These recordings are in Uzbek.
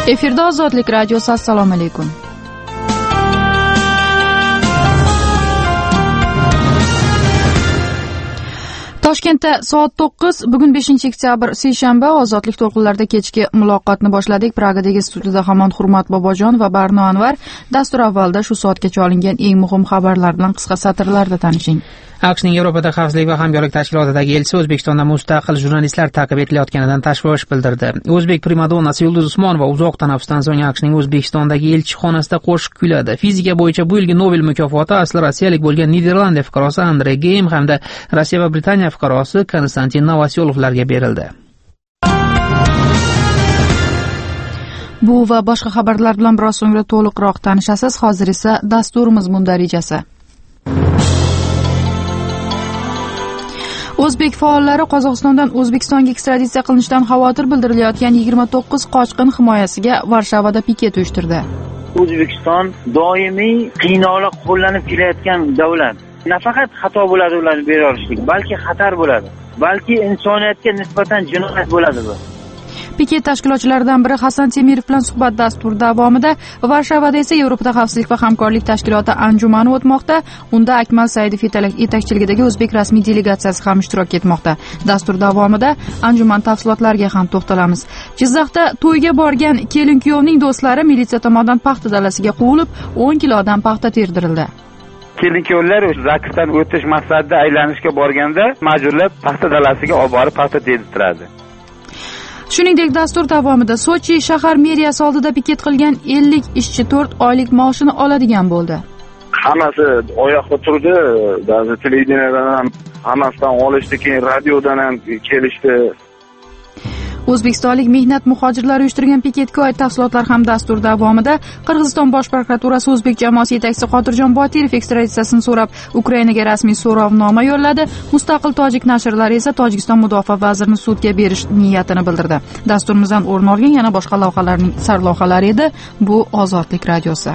Efirda Ozodlik radiosi. Assalomu alaykum. Toshkentda soat 9, bugun 5-oktyabr seshanba. Ozodlik to'lqinlarida kechki muloqotni boshladik. Pragadagi studiyada hamon Hurmat Bobojon va Barno Anvar. Dastur avvalida shu soatgacha olingan eng muhim xabarlar bilan qisqa satrlarda tanishing. AQShning Yevropada xavfsizlik va hamkorlik tashkilotidagi elchisi O'zbekistonda mustaqil jurnalistlar ta'qib etilayotganidan tashvish bildirdi. O'zbek primadonnasi Yulduz Usmonova uzoq tanaffusdan so'ng AQShning O'zbekistondagi elchixonasida qo'shiq kuyladi. Fizika bo'yicha bu yilgi Nobel mukofoti asli rossiyalik bo'lgan Niderlandiya fuqarosi Andrey Geym hamda Rossiya va Britaniya fuqarosi Konstantin Novosyolovlarga berildi. Bu va boshqa xabarlar bilan biroz so'ngra to'liqroq tanishasiz. Hozir esa dasturimiz mundarijasi. O'zbek faollari Qozog'istondan O'zbekistonga ekstraditsiya qilinishidan xavotir bildirilayotgan 29 qochqin himoyasiga Varshavada piket uyushtirdi. O'zbekiston doimiy qiynoqlar qo'llanib kelayotgan davlat. Nafaqat xato bo'ladi ularni bera olishlik, balki xatar bo'ladi. Balki insoniyatga nisbatan jinoyat bo'ladi bu. Piket tashkilotchilaridan biri Hasan Temirov bilan suhbat dastur davomida Varshavada esa Yevropada xavfsizlik va hamkorlik tashkiloti anjumani o'tmoqda. Unda Akmal Saidov yetakchiligidagi o'zbek rasmiy delegatsiyasi ham ishtirok etmoqda. Dastur davomida anjuman tafsilotlariga ham to'xtalamiz. Jizzaxda to'yga borgan kelin-kuyovning do'stlari militsiya tomonidan paxta dalasiga quvilib, 10 kilodan paxta terdirildi. Kelin-kuyovlar zaksdan o'tish maqsadida aylanishga borganda majburlab paxta dalasiga olib borib paxta terdiradi. Shuningdek, dastur davomida Sochi shahar meriyasi oldida piket qilgan 50 ishchi 4 oylik maoshini oladigan bo'ldi. Hammasi oyoqqa turdi, ba'zi televideniyadan ham hammasidan olishdi, keyin radiodan ham kelishdi. O'zbekistonlik mehnat muhojirlari uyushtirgan piketga oid tafsilotlar ham dastur davomida. Qirg'iziston bosh prokuraturasi o'zbek jamoasi yetakchisi Qodirjon Botirov ekstraditsiyasini so'rab Ukrainaga rasmiy so'rovnoma yo'lladi. Mustaqil tojik nashrlari esa Tojikiston mudofaa vazirini sudga berish niyatini bildirdi. Dasturimizdan o'rin olgan yana boshqa lavhalarning sarlavhalari edi. Bu Ozodlik radiosi.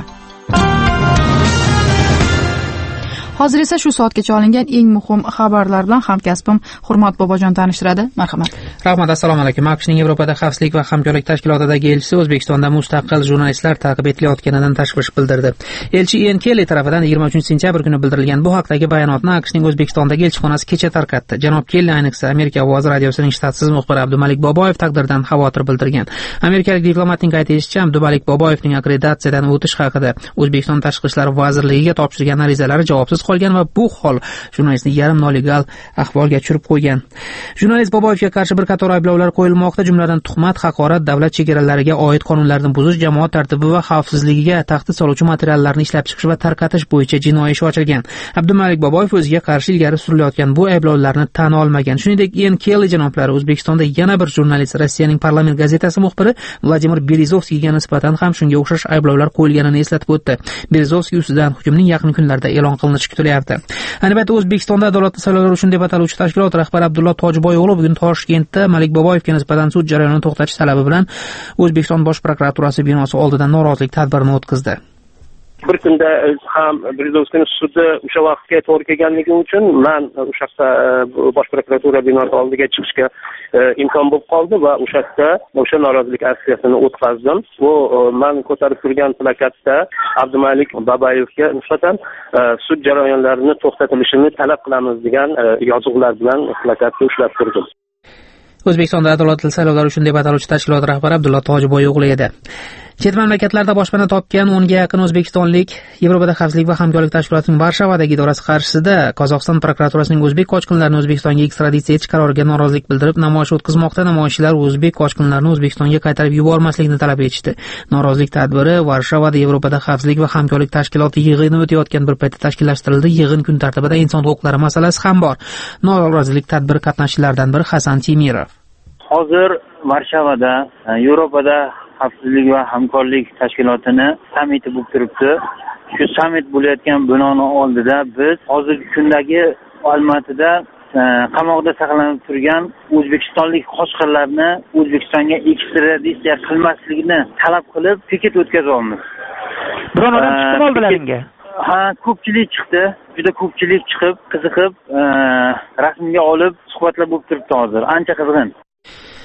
Hozir esa shu soatgacha olingan eng muhim xabarlar bilan hamkasbim Hurmat Bobojon tanishtiradi. Marhamat. Rahmat, assalomu alaykum. AQShning Yevropada xavfsizlik va hamkorlik tashkilotidagi elchisi O'zbekistonda mustaqil jurnalistlar ta'qib etilayotganidan tashvish bildirdi. Elchi Ian Kelly tomonidan 23-sentyabr kuni bildirilgan bu haqdagi bayonotni AQShning O'zbekistondagi elchixonasi kecha tarqatdi. Janob Kelly ayniqsa Amerika ovozi radiosining shtatsiz muxbiri Abdumalik Boboyev taqdiridan xavotir bildirgan. Amerikalik diplomatning aytishicha, Abdumalik Boboyevning akkreditatsiyadan o'tish haqida O'zbekiston Tashqi ishlar vazirligiga topshirgan arizalari javobsiz qolgan va bu hol jurnalistni yarim nolegal ahvolga tushirib qo'ygan. Jurnalist Boboyevga qarshi bir qator ayblovlar qo'yilmoqda, jumladan tuhmat, haqorat, davlat chegaralariga oid qonunlarni buzish, jamoat tartibi va xavfsizligiga tahdid soluvchi materiallarni ishlab chiqish va tarqatish bo'yicha jinoiy ish ochilgan. Abdumalik Boboyev o'ziga qarshi ilgari surilayotgan bu ayblovlarni tan olmagan. Shuningdek, Ian Kelly janoblari O'zbekistonda yana bir jurnalist, Rossiyaning Parlament gazetasi muxbiri Vladimir Berezovskiyga nisbatan ham shunga o'xshash ayblovlar qo'yilganini eslatib o'tdi. Berezovskiy ustidan hukmning yaqin kunlarda e'lon qilinishi kutilyapti. Ayni paytda O'zbekistonda adolatli saylovlar uchun deb ataluvchi tashkilot rahbari Abdulla Tojiboy o'g'li bugun Toshkentda Malik Boboyevga nisbatan sud jarayonini to'xtatish talabi bilan O'zbekiston bosh prokuraturasi binosi oldida norozilik tadbirini o'tkazdi. Bir kunda ham Berezovskiyning sudi o'sha vaqtga to'g'ri kelganligi uchun men o'sha bosh prokuratura binosi oldiga chiqishga imkon bo'lib qoldi va o'sha yerda o'sha norozilik aksiyasini o'tkazdim. Bu men ko'tarib turgan plakatda Abdumalik Boboyevga nisbatan sud jarayonlarini to'xtatilishini talab qilamiz degan yozuvlar bilan plakatni ushlab turdim. O'zbekistonda adolatli saylovlar uchun deb ataluvchi tashkilot rahbari Abdulla Tojiboy o'g'li edi. Chet mamlakatlarda boshpana topgan 10 ga yaqin o'zbekistonlik Yevropada xavfsizlik va hamkorlik tashkilotining Varshavadagi idorasi qarshisida Qozog'iston prokuraturasining o'zbek qochqinlarini O'zbekistonga ekstraditsiya etish qaroriga norozilik bildirib namoyish o'tkazmoqda. Namoyishchilar o'zbek qochqinlarini O'zbekistonga qaytarib yubormaslikni talab etishdi. Norozilik tadbiri Varshavada Yevropada xavfsizlik va hamkorlik tashkiloti yig'ini o'tayotgan bir paytda tashkillashtirildi. Yig'in kun tartibida inson huquqlari masalasi ham bor. Norozilik tadbiri qatnashchilaridan biri Hasan Temirov. Hozir Varshavada Yevropada xavfsizlik va hamkorlik tashkilotini sammiti bo'lib turibdi. Shu sammit bo'layotgan binoni oldida biz hozirgi kundagi Olmaotada qamoqda saqlanib turgan o'zbekistonlik qochqinlarni O'zbekistonga ekstraditsiya qilmasligini talab qilib piket o'tkazyapmiz. Biron odam chiqdi oldilariga? Ha, ko'pchilik chiqdi. Juda ko'pchilik chiqib, qiziqib, rasmga olib suhbatlar bo'lib turibdi hozir. Ancha qizg'in.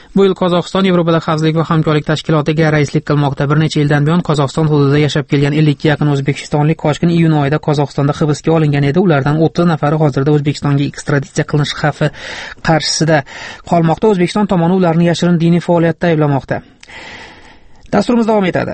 Bu yil Qozog'iston Yevropada xavfsizlik va hamkorlik tashkilotiga raislik qilmoqda. Bir necha yildan buyon Qozog'iston hududida yashab kelgan 50 ga yaqin o'zbekistonlik qochqin iyun oyida Qozog'istonda hibsga olingan edi. Ulardan 30 nafari hozirda O'zbekistonga ekstraditsiya qilinish xavfi qarshisida qolmoqda. O'zbekiston tomoni ularni yashirin diniy faoliyatda ayblamoqda. Dasturimiz davom etadi.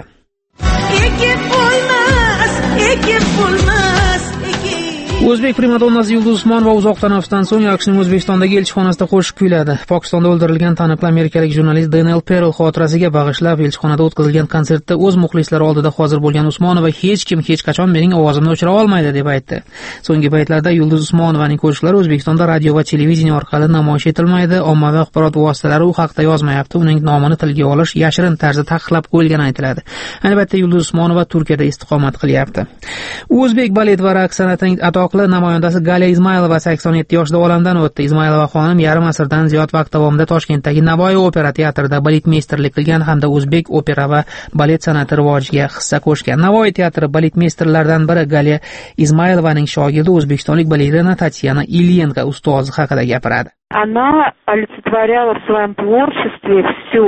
O'zbek primadonnasi Yulduz Usmonova uzoq tanaffusdan so'ng AQShning O'zbekistondagi elchixonasida qo'shiq kuyladi. Pokistonda o'ldirilgan taniqli amerikalik jurnalist Daniel Perl xotirasiga bag'ishlab elchixonada o'tkazilgan konsertda o'z muxlislari oldida hozir bo'lgan Usmonova hech kim hech qachon mening ovozimni o'chira olmaydi deb aytdi. So'nggi paytlarda Yulduz Usmonovaning qo'shiqlari O'zbekistonda radio va televideniya orqali namoyish etilmaydi. Ommaviy axborot vositalari u haqda yozmayapti. Uning nomini tilga olish yashirin tarzda taqiqlab qo'yilgani aytiladi. Ayni paytda Yulduz Usmonova Turkiyada istiqomat qilyapti. O'zbek balet va raqs san'atining namoyandasi Galiya Izmaylova 87 yoshda olamdan o'tdi. Izmaylova xonim yarim asrdan ziyod vaqt davomida Toshkentdagi Navoiy opera teatrida baletmeysterlik qilgan hamda o'zbek opera va balet san'ati rivojiga hissa qo'shgan. Navoiy teatri baletmeysterlaridan biri Galiya Izmaylovaning shogirdi o'zbekistonlik balerina Tatyana Ilyenko ustozi haqida gapiradi. Она олицетворяла в своем творчестве все.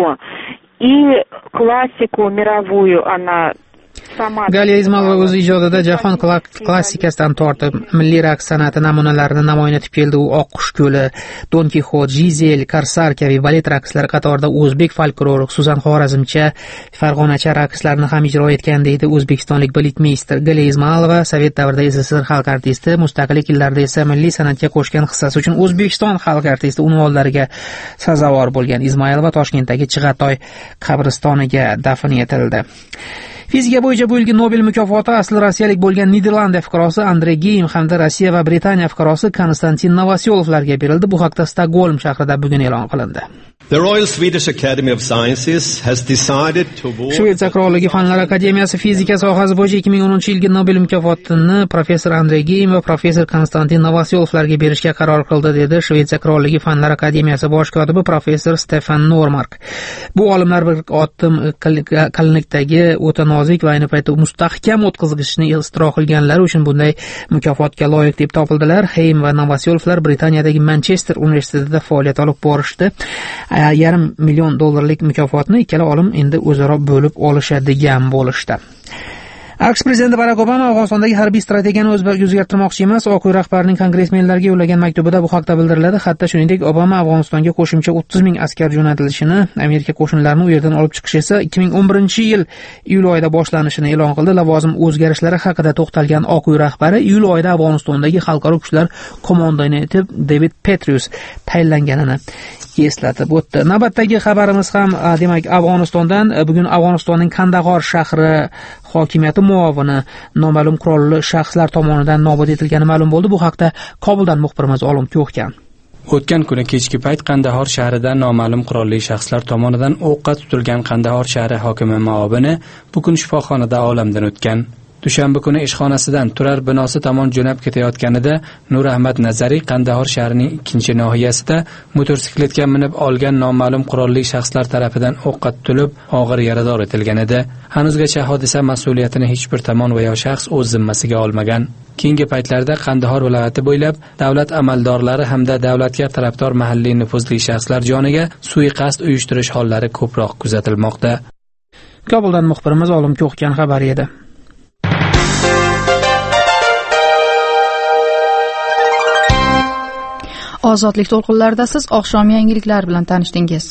И классику мировую она Galiya Izmaylova o'z ijodida jahon klassikasidan tortib milliy raqs san'ati namunalarini namoyon etib keldi. U Oqqush ko'li, Don Kixot, Jizel, Karsar kabi balet raqslari qatorida o'zbek folklorik, Suzan Xorazmcha, Farg'onacha raqslarini ham ijro etgan deydi o'zbekistonlik baletmeyster. Galiya Izmaylova Sovet davrida SSSR xalq artisti, mustaqillik yillarida esa milliy san'atga qo'shgan hissasi uchun O'zbekiston xalq artisti unvonlariga sazovor bo'lgan. Izmaylova Toshkentdagi Chig'atoy qabristoniga dafn etildi. Fizika bo'yicha bu yilgi Nobel mukofoti asli rossiyalik bo'lgan Niderlandiya fuqarosi Andrey Geim hamda Rossiya va Britaniya fuqarosi Konstantin Novosyolovlarga berildi. Bu haqda Stokgolm shahrida bugun e'lon qilindi. The Royal Swedish Academy of Sciences has decided to award Shvetsiya Qirollik Fanlar Akademiyasi fizika sohasi bo'yicha 2010-yilgi Nobel mukofotini professor Andrey Geim va professor Konstantin Novosyolovlarga berishga qaror qildi, dedi Shvetsiya Qirollik Fanlar Akademiyasi bosh kotibi professor Stefan Normark. Bu olimlar bir otim qalinlikdagi o'ta nozik va ayni paytda mustahkam o'tkazgichni ixtiro qilganlari uchun bunday mukofotga loyiq deb topildilar. Geim va Novosyolovlar Britaniyadagi Manchester universitetida faoliyat olib borishdi. $500 million mukofotni ikkala olim endi o'zaro bo'lib olishadigan bo'lishdi. AQSh prezidenti Barak Obama Afg'onistondagi harbiy strategiyani o'zgartirmoqchi emas. Oq uy rahbarining kongressmenlarga yo'llagan maktubida bu haqda bildiriladi. Xatda shuningdek Obama Afg'onistonga qo'shimcha 30,000 askar jo'natilishini, Amerika qo'shinlarini u yerdan olib chiqish esa 2011-yil iyul oyida boshlanishini e'lon qildi. Lavozim o'zgarishlari haqida to'xtalgan Oq uy rahbari iyul oyida Afg'onistondagi xalqaro kuchlar qo'mondoni etib David Petraeus tayinlanganini eslatib o'tdi. Navbatdagi xabarimiz ham demak Afg'onistondan. Bugun Afg'onistonning Kandahor shahri hokimiyati muovini noma'lum qurolli shaxslar tomonidan nobud etilgani ma'lum bo'ldi. Bu haqda Kobuldan muxbirimiz Olim Ko'xkan. O'tgan kuni kechki payt Kandahor shahrida noma'lum qurolli shaxslar tomonidan o'qqa tutilgan Kandahor shahri hokimi muovini bugun shifoxonada olamdan o'tgan. Dushanba kuni ishxonasidan turar binosi tomon jo'nab ketayotganida Nur Ahmad Nazariy Kandahor shahrining ikkinchi nohiyasida motosikletga minib olgan noma'lum qurolli shaxslar tarafidan o'qqa tutilib og'ir yarador etilgan edi. Hanuzgacha hodisa mas'uliyatini hech bir tomon va yo shaxs o'z zimmasiga olmagan. Keyingi paytlarda Kandahor viloyati bo'ylab davlat amaldorlari hamda davlatga tarafdor mahalliy nufuzli shaxslar joniga suiqasd uyushtirish hollari ko'proq kuzatilmoqda. Kobuldan muxbirimiz Olim Ko'xkan xabar edi. Ozodlik to'lqinlarida siz oqshom yangiliklar bilan tanishdingiz.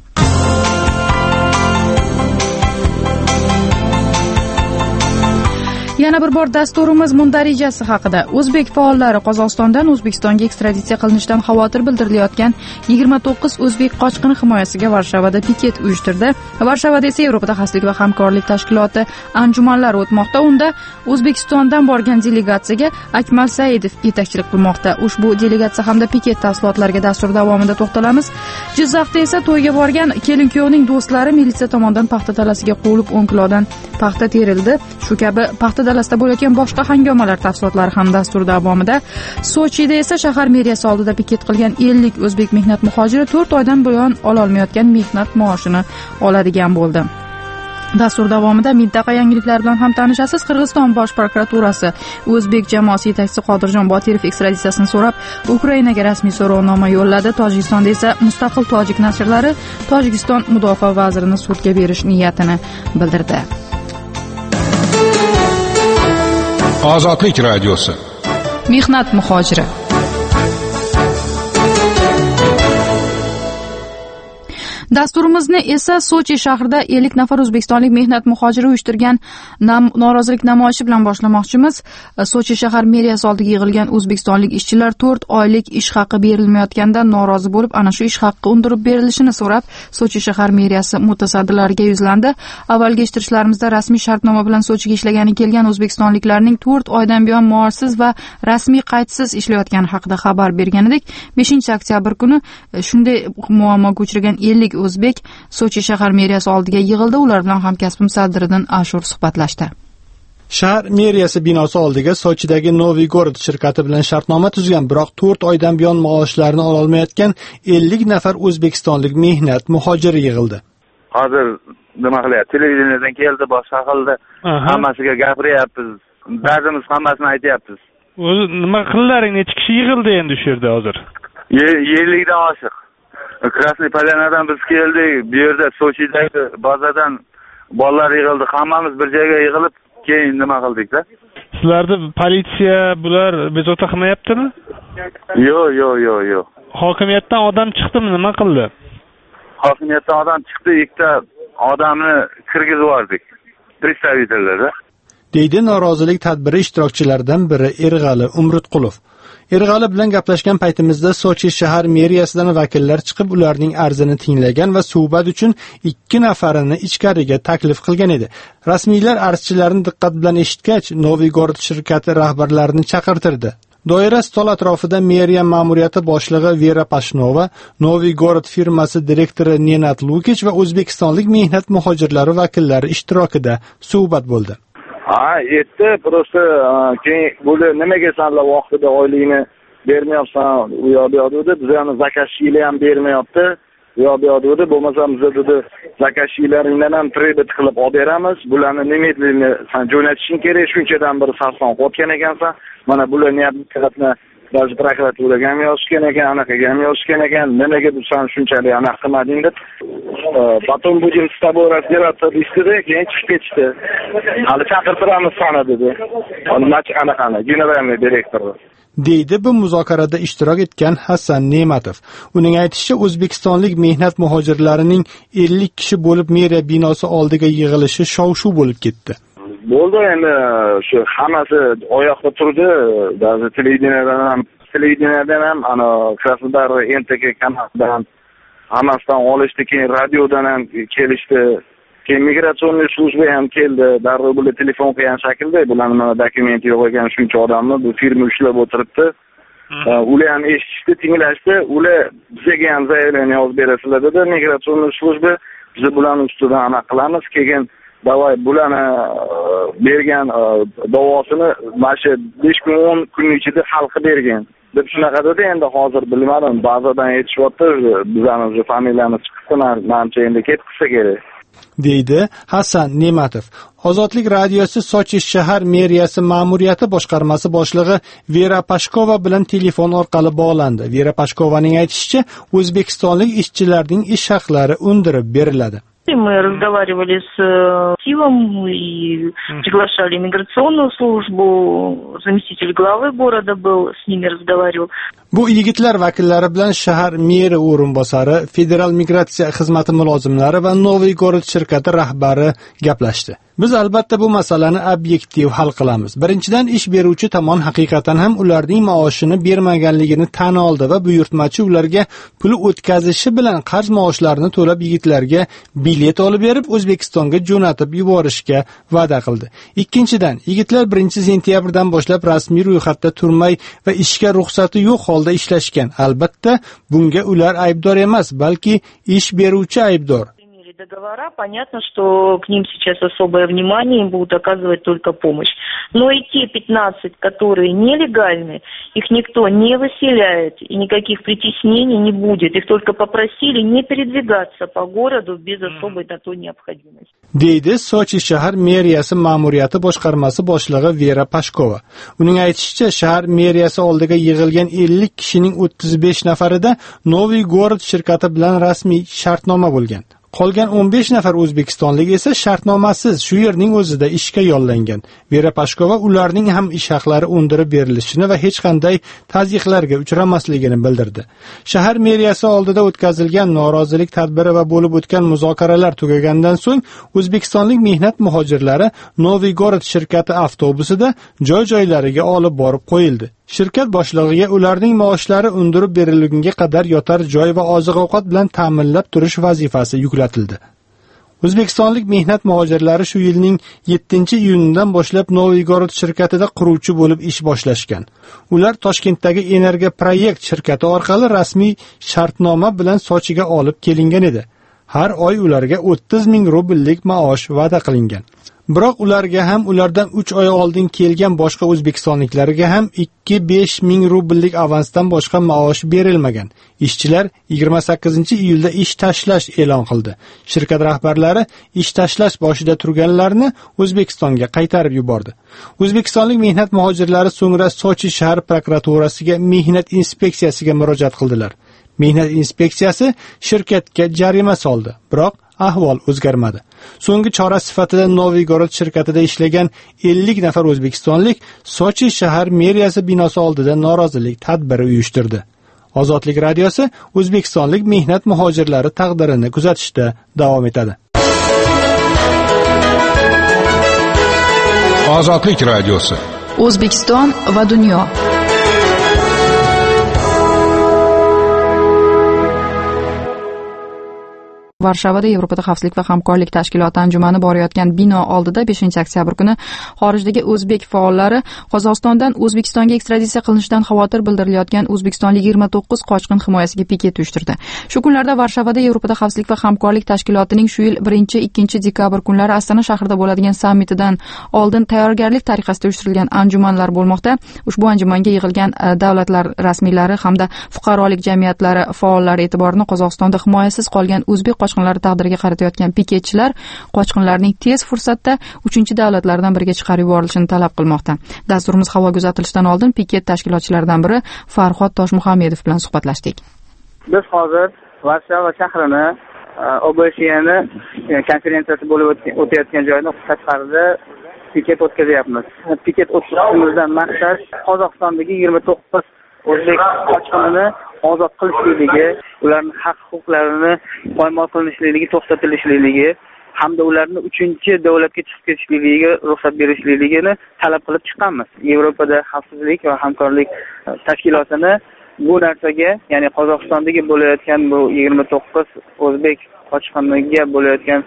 Yana bir bor dasturimiz mundarijasi haqida. O'zbek faollari Qozog'istondan O'zbekistonga ekstraditsiya qilinishidan xavotir bildirilayotgan 29 o'zbek qochqini himoyasiga Varshavada piket uyushtirdi. Varshavada esa Yevropada xavfsizlik va hamkorlik tashkiloti anjumanlari o'tmoqda. Unda O'zbekistondan borgan delegatsiyaga Akmal Saidov yetakchilik qilmoqda. Ushbu delegatsiya hamda piket tafsilotlariga dastur davomida to'xtalamiz. Jizzaxda esa to'yga borgan kelin-kuyovning do'stlari militsiya tomonidan paxta dalasiga qo'yilib 10 kilodan paxta terildi. Shu kabi paxta dalasida bo'layotgan boshqa hangomalar tafsilotlari ham dastur davomida. Sochida esa shahar meriyasi oldida piket qilgan 50 o'zbek mehnat muhojiri 4 oydan buyon ola olmayotgan mehnat maoshini oladigan bo'ldi. Dastur davomida mintaqa yangiliklari bilan ham tanishasiz. Qirg'iziston bosh prokuraturasi o'zbek jamoasi yetakchisi Qodirjon Botirov ekstraditsiyasini so'rab Ukrainaga rasmiy so'rovnoma yo'lladi. Tojikistonda esa mustaqil tojik nashrlari Tojikiston mudofaa vazirini sudga berish niyatini bildirdi. Ozodlik radiosi. Mehnat muhojiri. Dasturimizni esa Sochi shahrida 50 nafar o'zbekistonlik mehnat muhojiri uyushtirgan norozilik namoyishi bilan boshlamoqchimiz. Sochi shahar meriyasi oldiga yig'ilgan o'zbekistonlik ishchilar 4 oylik ish haqi berilmayotganidan norozi bo'lib, ana shu ish haqi undirib berilishini so'rab, Sochi shahar meriyasi mutasaddilariga yuzlandi. Avvalgi eshittirishlarimizda rasmiy shartnoma bilan Sochiga ishlagani kelgan o'zbekistonliklarning 4 oydan buyon maoshsiz va rasmiy qaydsiz ishlayotgani haqida xabar bergan edik. 5-oktyabr kuni shunday muammoga uchragan 50 o'zbek Sochi shahar meriyasi oldiga yig'ildi. Ular bilan hamkasbim Sadriddin Ashur suhbatlashdi. Shahar meriyasi binosi oldiga Sochidagi Noviy Gorod shirkati bilan shartnoma tuzgan, biroq 4 oydan buyon maoshlarini ola olmayotgan 50 nafar o'zbekistonlik mehnat muhojiri yig'ildi. Hozir nima qilyapti? Televiziyadan keldi, boshqa qildi. Hammasiga gapiryapmiz. Dardimiz hammasini aytyapmiz. O'zi nima qillaring, necha kishi yig'ildi endi shu yerda hozir? 50 dan oshiq. Krasnoy Polyanadan biz keldik. Bu yerda Sochidagi bazadan bolalar yig'ildi. Hammamiz bir joyga yig'ilib, keyin nima qildik-da? Sizlarni politsiya bular bezovta qilmayaptimi? Yo'q. Hokimiyatdan odam chiqdimi, nima qildi? Hokimiyatdan odam chiqdi, ikkita odamni kirgizib yubordik. Представительlar. Deydi norozilik tadbiri ishtirokchilaridan biri Erg'ali Umritqulov. Erg'ali bilan gaplashgan paytimizda Sochi shahar meriyasidan vakillar chiqib, ularning arzini tinglagan va suhbat uchun 2 nafarini ichkariga taklif qilgan edi. Rasmiylar arzchilarni diqqat bilan eshitgach, Noviy Gorod shirkati rahbarlarini chaqirtirdi. Doira stol atrofida meriya ma'muriyati boshlig'i Vera Pashnova, Noviy Gorod firmasi direktori Nenat Lukich va o'zbekistonlik mehnat muhojirlari vakillari ishtirokida suhbat bo'ldi. Etti, prosta keyin bo'ldi, nimaga senlar vaqtida oylikni bermayapsan, u yo'q dedi. Bizlarni zakashchilar ham bermayapti. Yo'q, bo'lmasam biz dedi zakashchilaringdan ham kredit qilib olib beramiz. Bularni nimaligini sen jo'natishing kerak, shunchadan bir sarson qotgan ekansan. Mana bularni ham Ba'zi prokuraturaga ham yozishgan ekan, anaqaga ham yozishgan ekan. Nimaga bu sen shunchalik anaqa qilmading deb. Потом будем с тобой разбираться dedi, keyin chiqib ketdi. Hali chaqirtiramiz sana dedi. Anaqani, generalniy direktor. Deydi bu muzokarada ishtirok etgan Hasan Ne'matov. Uning aytishicha, o'zbekistonlik mehnat muhojirlarining 50 kishi bo'lib meriya binosi oldiga yig'ilishi shov-shuv bo'lib ketdi. Bo'ldi, endi shu hammasi oyoqda turdi. Ba'zi televideniyadan ham ana Krasnodar NTK kanalidan hammasidan olishdi, keyin radiodan ham kelishdi. Keyin migratsion slujba ham keldi. Darrov bular telefon qilgan shaklda, bularning dokumenti yo'q ekan, shuncha odamni bu firma ushlab o'tiribdi. Ular ham eshitishdi, tinglashdi. Ular bizga ham zaявление yozib berasizlar dedi. Migratsion slujba biz bularning ustidan aniq qilamiz. Keyin davay bularni bergan davosini mana shu 5 kun 10 kun ichida hal qilib bergan deb shunaqa dedi. Endi hozir bilmadim, bazadan aytishyapti, bizlarning familiyamiz chiqibdi, menimcha endi ketsa kerak, deydi Hasan Ne'matov. Ozodlik radiosi Sochi shahar meriyasi ma'muriyati boshqarmasi boshlig'i Vera Pashkova bilan telefon orqali bog'landi. Vera Pashkovaning aytishicha, o'zbekistonlik ishchilarning ish haqlari undirib beriladi. Мы разговаривали с Киевом и приглашали миграционную службу. Заместитель главы города был, с ними разговаривал. Bu yigitlar vakillari bilan shahar meri o'rinbosari, federal migratsiya xizmati mulozimlari va Noviy Gorod shirkati rahbari gaplashdi. Biz albatta bu masalani obyektiv hal qilamiz. Birinchidan, ish beruvchi tomon haqiqatan ham ularning maoshini bermaganligini tan oldi va buyurtmachi ularga pul o'tkazishi bilan qarz maoshlarini to'lab yigitlarga bilet olib berib O'zbekistonga jo'natib yuborishga va'da qildi. Ikkinchidan, yigitlar 1-sentyabrdan boshlab rasmiy ro'yxatda turmay va ishga ruxsati yo'q holda ishlashgan. Albatta, bunga ular aybdor emas, balki ish beruvchi aybdor. договора, понятно, что к ним сейчас особое внимание, им будут оказывать только помощь. Но и те 15, которые нелегальны, их никто не выселяет, и никаких притеснений не будет. Их только попросили не передвигаться по городу без особой на то необходимости. deydi Sochi shahar meriyasi ma'muriyati boshqarmasi boshlig'i Vera Pashkova. Uning aytishicha, shahar meriyasi oldiga yig'ilgan 50 kishining 35 nafarida Noviy Gorod shirkati bilan rasmiy shartnoma bo'lgan. Qolgan 15 nafar o'zbekistonlik esa shartnomasiz shu yerning o'zida ishga yollangan. Vera Pashkova ularning ham ish haqlari undirib berilishini va hech qanday tazyiqlarga uchramasligini bildirdi. Shahar meriyasi oldida o'tkazilgan norozilik tadbiri va bo'lib o'tgan muzokaralar tugagandan so'ng o'zbekistonlik mehnat muhojirlari Noviy Gorod shirkati avtobusida joy-joylariga olib borib qo'yildi. Shirkat boshlig'iga ularning maoshlari undirib berilgunga qadar yotar joy va oziq-ovqat bilan ta'minlab turish vazifasi yuklatildi. O'zbekistonlik mehnat muhojirlari shu yilning 7-iyunidan boshlab Noviy Gorod shirkatida quruvchi bo'lib ish boshlashgan. Ular Toshkentdagi Energiya Proyekt shirkati orqali rasmiy shartnoma bilan Sochiga olib kelingan edi. Har oy ularga 30 ming rubllik maosh va'da qilingan. Biroq ularga ham ulardan 3 oy oldin kelgan boshqa o'zbekistonliklarga ham 2-5 ming rubllik avansdan boshqa maosh berilmagan. Ishchilar 28-iyulda ish tashlash e'lon qildi. Shirkat rahbarlari ish tashlash boshida turganlarni O'zbekistonga qaytarib yubordi. O'zbekistonlik mehnat muhojirlari so'ngra Sochi shahar prokuraturasiga mehnat inspeksiyasiga murojaat qildilar. Mehnat inspeksiyasi shirkatga jarima soldi, biroq ahvol o'zgarmadi. So'nggi chora sifatida Noviy Gorod shirkatida ishlagan 50 nafar o'zbekistonlik Sochi shahar meriyasi binosi oldida norozilik tadbiri uyushtirdi. Ozodlik radiosi o'zbekistonlik mehnat muhojirlari taqdirini kuzatishda davom etadi. Ozodlik radiosi. O'zbekiston va dunyo. Varshavada Yevropada xavfsizlik va hamkorlik tashkiloti anjumani borayotgan bino oldida 5-oktyabr kuni xorijdagi o'zbek faollari Qozog'istondan O'zbekistonga ekstraditsiya qilinishidan xavotir bildirilayotgan o'zbekistonlik 29 qochqin himoyasiga piket uyushtirdi. Shu kunlarda Varshavada Yevropada xavfsizlik va hamkorlik tashkilotining shu yil 1-2 dekabr kunlari Astana shahrida bo'ladigan sammitidan oldin tayyorgarlik tariqasida uyushtirilgan anjumanlar bo'lmoqda. Ushbu anjumanga yig'ilgan davlatlar rasmiylari hamda fuqarolik jamiyatlari faollari e'tiborini Qozog'istonda himoyasiz qolgan o'zbek qochqinlari taqdiriga qaratayotgan piketchilar qochqinlarning tez fursatda 3-davlatlardan biriga chiqarib yuborilishini talab qilmoqda. Dasturimiz havoga uzatilishidan oldin piket tashkilotchilaridan biri Farhod Toshmuhammedov bilan suhbatlashdik. Biz hozir Varshava shahrini OBSEni konferensiyasi bo'lib o'tayotgan joyda tashqarida piket o'tkazyapmiz. Piket o'tkazishimizdan maqsad Qozog'istondagi 29 o'zbek qochqinini ozod qilishligi, ularning haq-huquqlarini poymol qilinishligi, to'xtatilishligi hamda ularni 3-davlatga chiqib ketishligiga ruxsat berishligini talab qilib chiqqanmiz. Yevropada xavfsizlik va hamkorlik tashkilotini bu narsaga, ya'ni Qozog'istondagi bo'layotgan bu 29 o'zbek qochqiniga bo'layotgan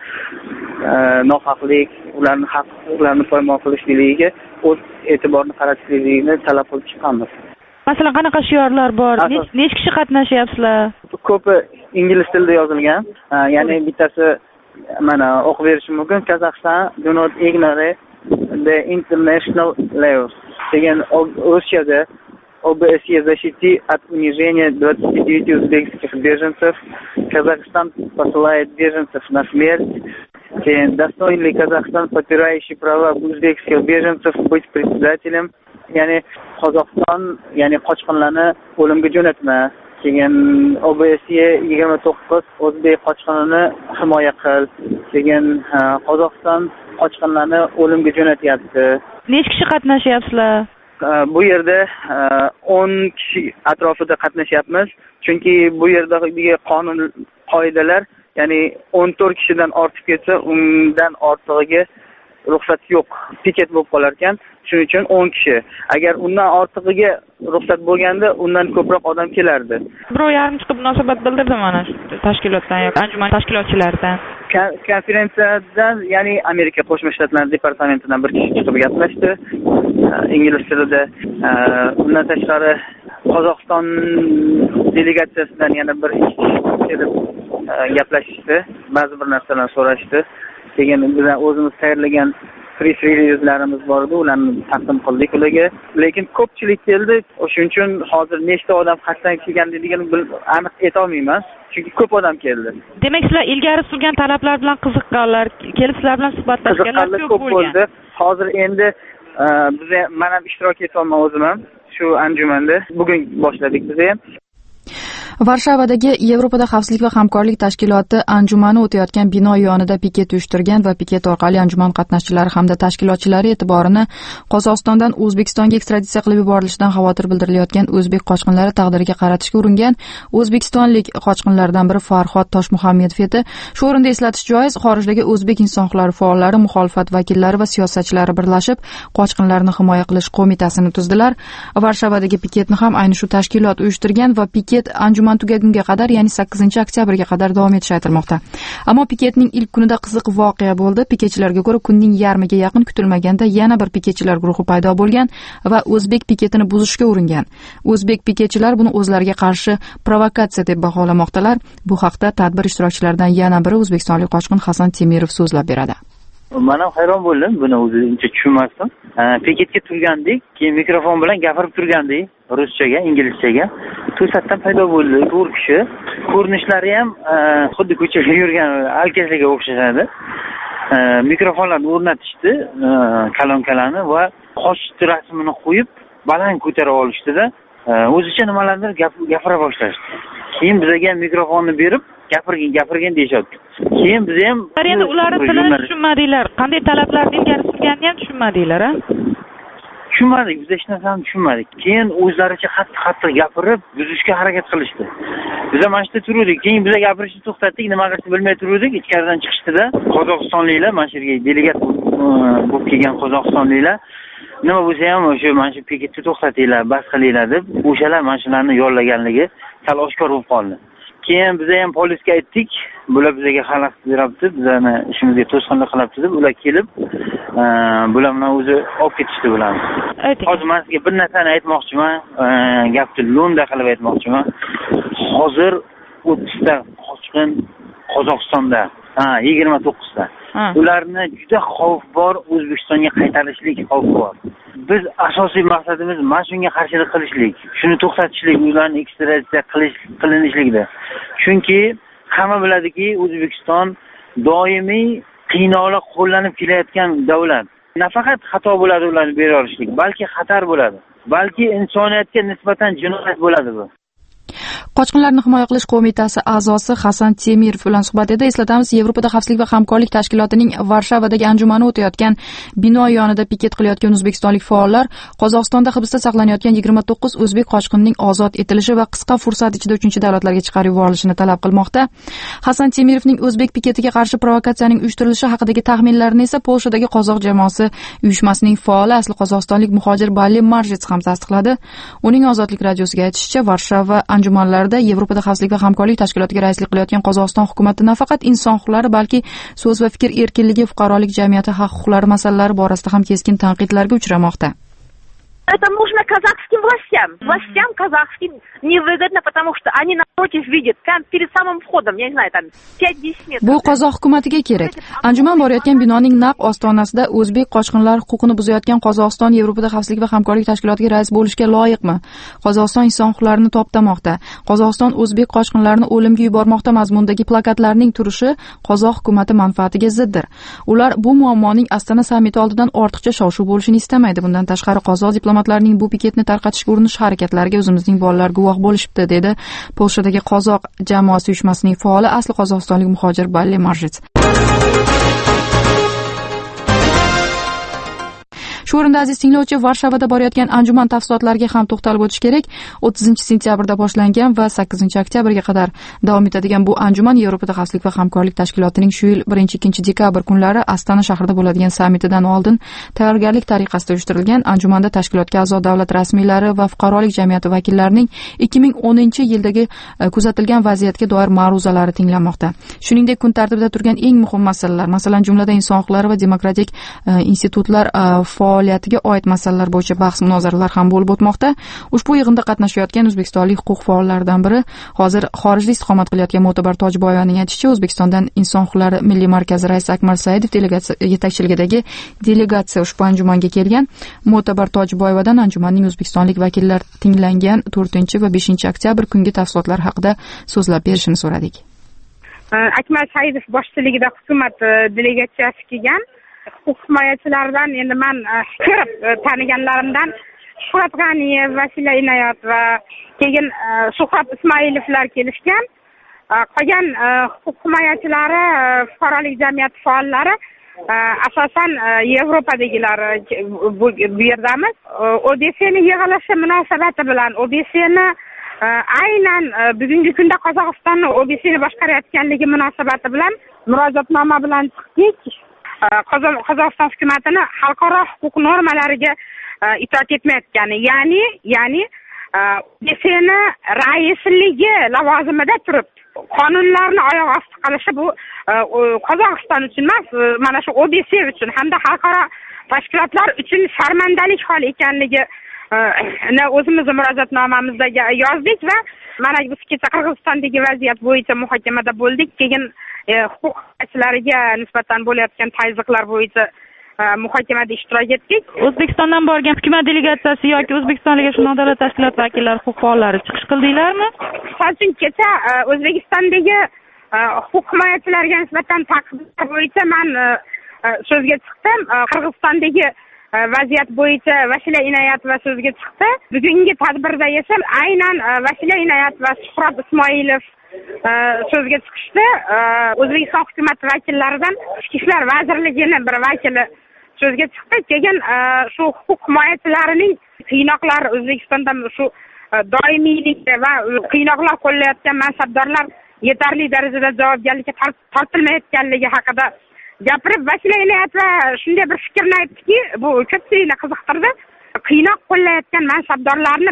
nohaqlik, ularning haq-huquqlarini poymol qilishligiga o'z e'tiborini qaratishligini talab qilib chiqqanmiz. Masalan, qanaqa shiorlar bor? Necha kishi qatnashyapsizlar? Ko'pi ingliz tilida yozilgan. Ya'ni bittasi mana o'qib berishim mumkin. Kazakhstan do not ignore the international laws. Degan Rossiyada OBSE защити от унижения 29 узбекских беженцев. Казахстан посылает беженцев на смерть. Достоин ли Казахстан, попирающий права узбекских беженцев, быть председателем? Ya'ni Qozog'iston, ya'ni qochqinlarni o'limga jo'natma. Keyin OBSE 29 o'zbek qochqinini himoya qil. Keyin Qozog'iston qochqinlarni o'limga jo'natyapti. Necha kishi qatnashyapsizlar? Bu yerda 10 kishi atrofida qatnashyapmiz. Chunki bu yerdagi qonun qoidalar, ya'ni 14 kishidan ortib ketsa, undan ortig'iga ruxsat yo'q, piket bo'lib qolar ekan. Shuning uchun 10 kishi. Agar undan ortig'iga ruxsat bo'lganda, undan ko'proq odam kelardi. Birov yarim chiqib munosabat bildirdi mana shu tashkilotdan yoki anjuman tashkilotchilaridan. Konferensiyadan, ya'ni Amerika Qo'shma Shtatlari departamentidan bir kishi chiqib gaplashdi ingliz tilida. Undan tashqari Qozog'iston delegatsiyasidan yana bir kishi kelib gaplashishdi. ba'zi bir narsalarni so'rashdi. Keyin biz o'zimiz tayyorlagan press releaselarimiz bor edi, ularni taqdim qildik ularga. Lekin ko'pchilik keldi. O'shuning uchun hozir nechta odam qasddan kelganligini aniq aytolmayman. Chunki ko'p odam keldi. Demak, sizlar ilgari surgan talablar bilan qiziqqanlar, kelib sizlar bilan suhbatlashganlar ko'p bo'ldi. Hozir endi biz men ham ishtirok etyapman o'zim ham shu anjumanda. Bugun boshladik biz ham. Varshavadagi Yevropada xavfsizlik va hamkorlik tashkiloti anjumani o'tayotgan bino yonida piket uyushtirgan va piket orqali anjuman qatnashchilari hamda tashkilotchilari e'tiborini Qozog'istondan O'zbekistonga ekstraditsiya qilib yuborilishidan xavotir bildirilayotgan o'zbek qochqinlari taqdiriga qaratishga uringan o'zbekistonlik qochqinlardan biri Farhod Toshmuhammedov edi. Shu o'rinda eslatish joiz, xorijdagi o'zbek inson huquqlari faollari, muxolifat vakillari va siyosatchilari birlashib qochqinlarni himoya qilish qo'mitasini tuzdilar. Varshavadagi piketni ham ayni shu tashkilot uyushtirgan va piket anjuman tugagunga qadar, ya'ni 8-oktyabrga qadar davom etishi aytilmoqda. Ammo piketning ilk kunida qiziq voqea bo'ldi. Piketchilarga ko'ra, kunning yarmiga yaqin kutilmaganda yana bir piketchilar guruhi paydo bo'lgan va o'zbek piketini buzishga uringan. O'zbek piketchilar buni o'zlariga qarshi provokatsiya deb baholamoqdalar. Bu haqda tadbir ishtirokchilaridan yana biri o'zbekistonlik qochqin Hasan Temirov so'zlab beradi. Men ham hayron bo'ldim, buni o'zimcha tushunmasdim. Piketga turgandik, keyin mikrofon bilan gapirib turgandik, ruschaga, inglizchaga. To'satdan paydo bo'ldi to'rt kishi. Ko'rinishlari ham xuddi ko'chaga yurgan alkashlarga o'xshashadi. Mikrofonlarni o'rnatishdi, kalonkalarni va qosh rasmini qo'yib, baland ko'tarib olishdi-da, o'zicha nimalardir gapira boshlashdi. Keyin bizga mikrofonni berib, gapirgin deyishyapti. Keyin biz ham endi ularning tilini tushunmadinglar. Qanday talablarni ilgari surganini ham tushunmadinglar, a? Tushunmadik, biz hech narsani tushunmadik. Keyin o'zlaricha qattiq gapirib, buzishga harakat qilishdi. Biz ham mana shu yerda turdik. Keyin biz gapirishni to'xtatdik, nima qilishni bilmay turdik. Ichkaridan chiqishdi-da, qozog'istonliklar, mana shu yerga delegat bo'lib kelgan qozog'istonliklar nima bo'lsa ham o'sha mana shu piketni to'xtatinglar, bas qilinglar deb, o'shalar mana shularni yollaganligi sal oshkor bo'lib qoldi. Keyin biz ham polisga aytdik, bular bizga xalaqit beryapti, bizlarni ishimizga to'sqinlik qilyapti deb, ular kelib, bular bilan o'zi olib ketishdi bularni. Hozir men sizga bir narsani aytmoqchiman, gapni lo'nda qilib aytmoqchiman. Hozir 30 ta qochqin Qozog'istonda, 29 ta. Ularni juda xavf bor, O'zbekistonga qaytarishlik xavf bor. Biz asosiy maqsadimiz mana shunga qarshilik qilishlik, shuni to'xtatishlik, ularni ekstraditsiya qilinishlikda. Chunki hamma biladiki, O'zbekiston doimiy qiynoqlar qo'llanib kelayotgan davlat. Nafaqat xato bo'ladi ularni bera olishlik, balki xatar bo'ladi. Balki insoniyatga nisbatan jinoyat bo'ladi bu. Qochqinlarni himoya qilish qo'mitasi a'zosi Hasan Temirov bilan suhbatida eslatamiz, Yevropada xavfsizlik va hamkorlik tashkilotining Varshavadagi anjumani o'tayotgan bino yonida piket qilayotgan o'zbekistonlik faollar Qozog'istonda hibsda saqlanayotgan 29 o'zbek qochqinining ozod etilishi va qisqa fursat ichida 3-davlatlarga chiqarib yuborilishini talab qilmoqda. Hasan Temirovning o'zbek piketiga qarshi provokatsiyaning uyushtirilishi haqidagi taxminlarini esa Polshadagi qozoq jamoasi uyushmasining faoli asli qozog'istonlik muhojir Balli Marzhets ham tasdiqladi. Uning Ozodlik radiosiga aytishicha, Varshava anjumanlarida Yevropada xavfsizlik va hamkorlik tashkilotiga raislik qilayotgan Qozog'iston hukumati nafaqat inson huquqlari, balki so'z va fikr erkinligi, fuqarolik jamiyati haq-huquqlari masalalari borasida ham keskin tanqidlarga uchramoqda. Это нужно казахским властям. Властям казахским невыгодно, потому что они напротив видят, перед самым входом, я не знаю, там 5-10 метров. Bu qozoq hukumatiga kerak. Anjuman borayotgan binoning naq ostonasida o'zbek qochqinlar huquqini buzayotgan Qozog'iston Yevropada xavfsizlik va hamkorlik tashkilotiga rais bo'lishga loyiqmi? Qozog'iston inson huquqlarini toptamoqda. Qozog'iston o'zbek qochqinlarini o'limga yubormoqda mazmundagi plakatlarning turishi qozoq hukumati manfaatiga ziddir. Ular bu muammoning Astana sammiti oldidan ortiqcha shov-shuv bo'lishini istamaydi. Bundan tashqari qozoq diplomatlarning bu piketni tarqatishga urinish harakatlariga o'zimizning bolalar guvoh bo'lishibdi, dedi Polshadagi qozoq jamoasi uyushmasining faoli asli qozog'istonlik muhojir Balli Marzhets. Shu o'rinda aziz tinglovchi, Varshavada borayotgan anjuman tafsilotlariga ham to'xtalib o'tish kerak. 30-sentyabrda boshlangan va 8-oktyabrga qadar davom etadigan bu anjuman Yevropada xavfsizlik va hamkorlik tashkilotining shu yil 1-2 dekabr kunlari Astana shahrida bo'ladigan sammitidan oldin tayyorgarlik tariqasida uyushtirilgan. Anjumanda tashkilotga a'zo davlat rasmiylari va fuqarolik jamiyati vakillarining 2010-yildagi kuzatilgan vaziyatga doir ma'ruzalari tinglanmoqda. Shuningdek, kun tartibida turgan eng muhim masalalar, masalan, jumladan inson huquqlari va demokratik institutlar faol faoliyatiga oid masalalar bo'yicha bahs munozaralar ham bo'lib o'tmoqda. Ushbu yig'inda qatnashayotgan o'zbekistonlik huquq faollaridan biri hozir xorijda istiqomat qilayotgan Mo'tabar Tojiboyevaning aytishicha, O'zbekistondan Inson huquqlari milliy markazi raisi Akmal Saidov yetakchiligidagi delegatsiya ushbu anjumanga kelgan. Mo'tabar Tojiboyevadan anjumanning o'zbekistonlik vakillar tinglangan 4 va 5 oktyabr kungi tafsilotlar haqida so'zlab berishini so'radik. Akmal Saidov boshchiligida hukumat delegatsiyasi kelgan. Huquq himoyachilaridan endi men ko'rib taniganlarimdan Shuhrat G'aniyev, Vasila Inoyat va keyin Shuhrat Ismoilovlar kelishgan. Qolgan huquq himoyachilari, fuqarolik jamiyati faollari asosan Yevropadagilar bu yerdamiz. OBSni yig'ilishi munosabati bilan OBSni aynan bugungi kunda Qozog'istonni OBSni boshqarayotganligi munosabati bilan murojaatnoma bilan chiqdik. Qozog'iston hukumatini xalqaro huquq normalariga itoat etmayotgani, ya'ni OBSni raisligi lavozimida turib qonunlarni oyoq osti qilishi bu Qozog'iston uchun emas, mana shu OBS uchun hamda xalqaro tashkilotlar uchun sharmandalik hol ekanligi o'zimizni murojaatnomamizda yozdik va mana biz kecha Qirg'izistondagi vaziyat bo'yicha muhokamada bo'ldik. Keyin huquq himoyachilariga nisbatan bo'layotgan tazyiqlar bo'yicha muhokamada ishtirok etdik. O'zbekistondan borgan hukumat delegatsiyasi yoki O'zbekistonga shu davlat tashkilot vakillari, huquq faollari chiqish qildinglarmi? Hozir kecha O'zbekistondagi huquq himoyachilariga nisbatan ta'qiblar bo'yicha men so'zga chiqdim. Qirg'izistondagi vaziyat bo'yicha Vasila Inoyat va so'zga chiqdi. Bugungi tadbirda esa aynan Vasila Inoyat va Shuhrat Ismoilov so'zga chiqishdi. O'zbekiston hukumat vakillaridan Ichki ishlar vazirligining bir vakili so'zga chiqdi. Keyin shu huquq himoyachilarining qiynoqlar O'zbekistonda shu doimiylik va qiynoqlar qo'llayotgan mansabdorlar yetarli darajada javobgarlikka tortilmayotganligi haqida gapirib, Vasila Inoyat va shunday bir fikrni aytdiki, bu ko'pchilikni qiziqtirdi. Qiynoq qo'llayotgan mansabdorlarni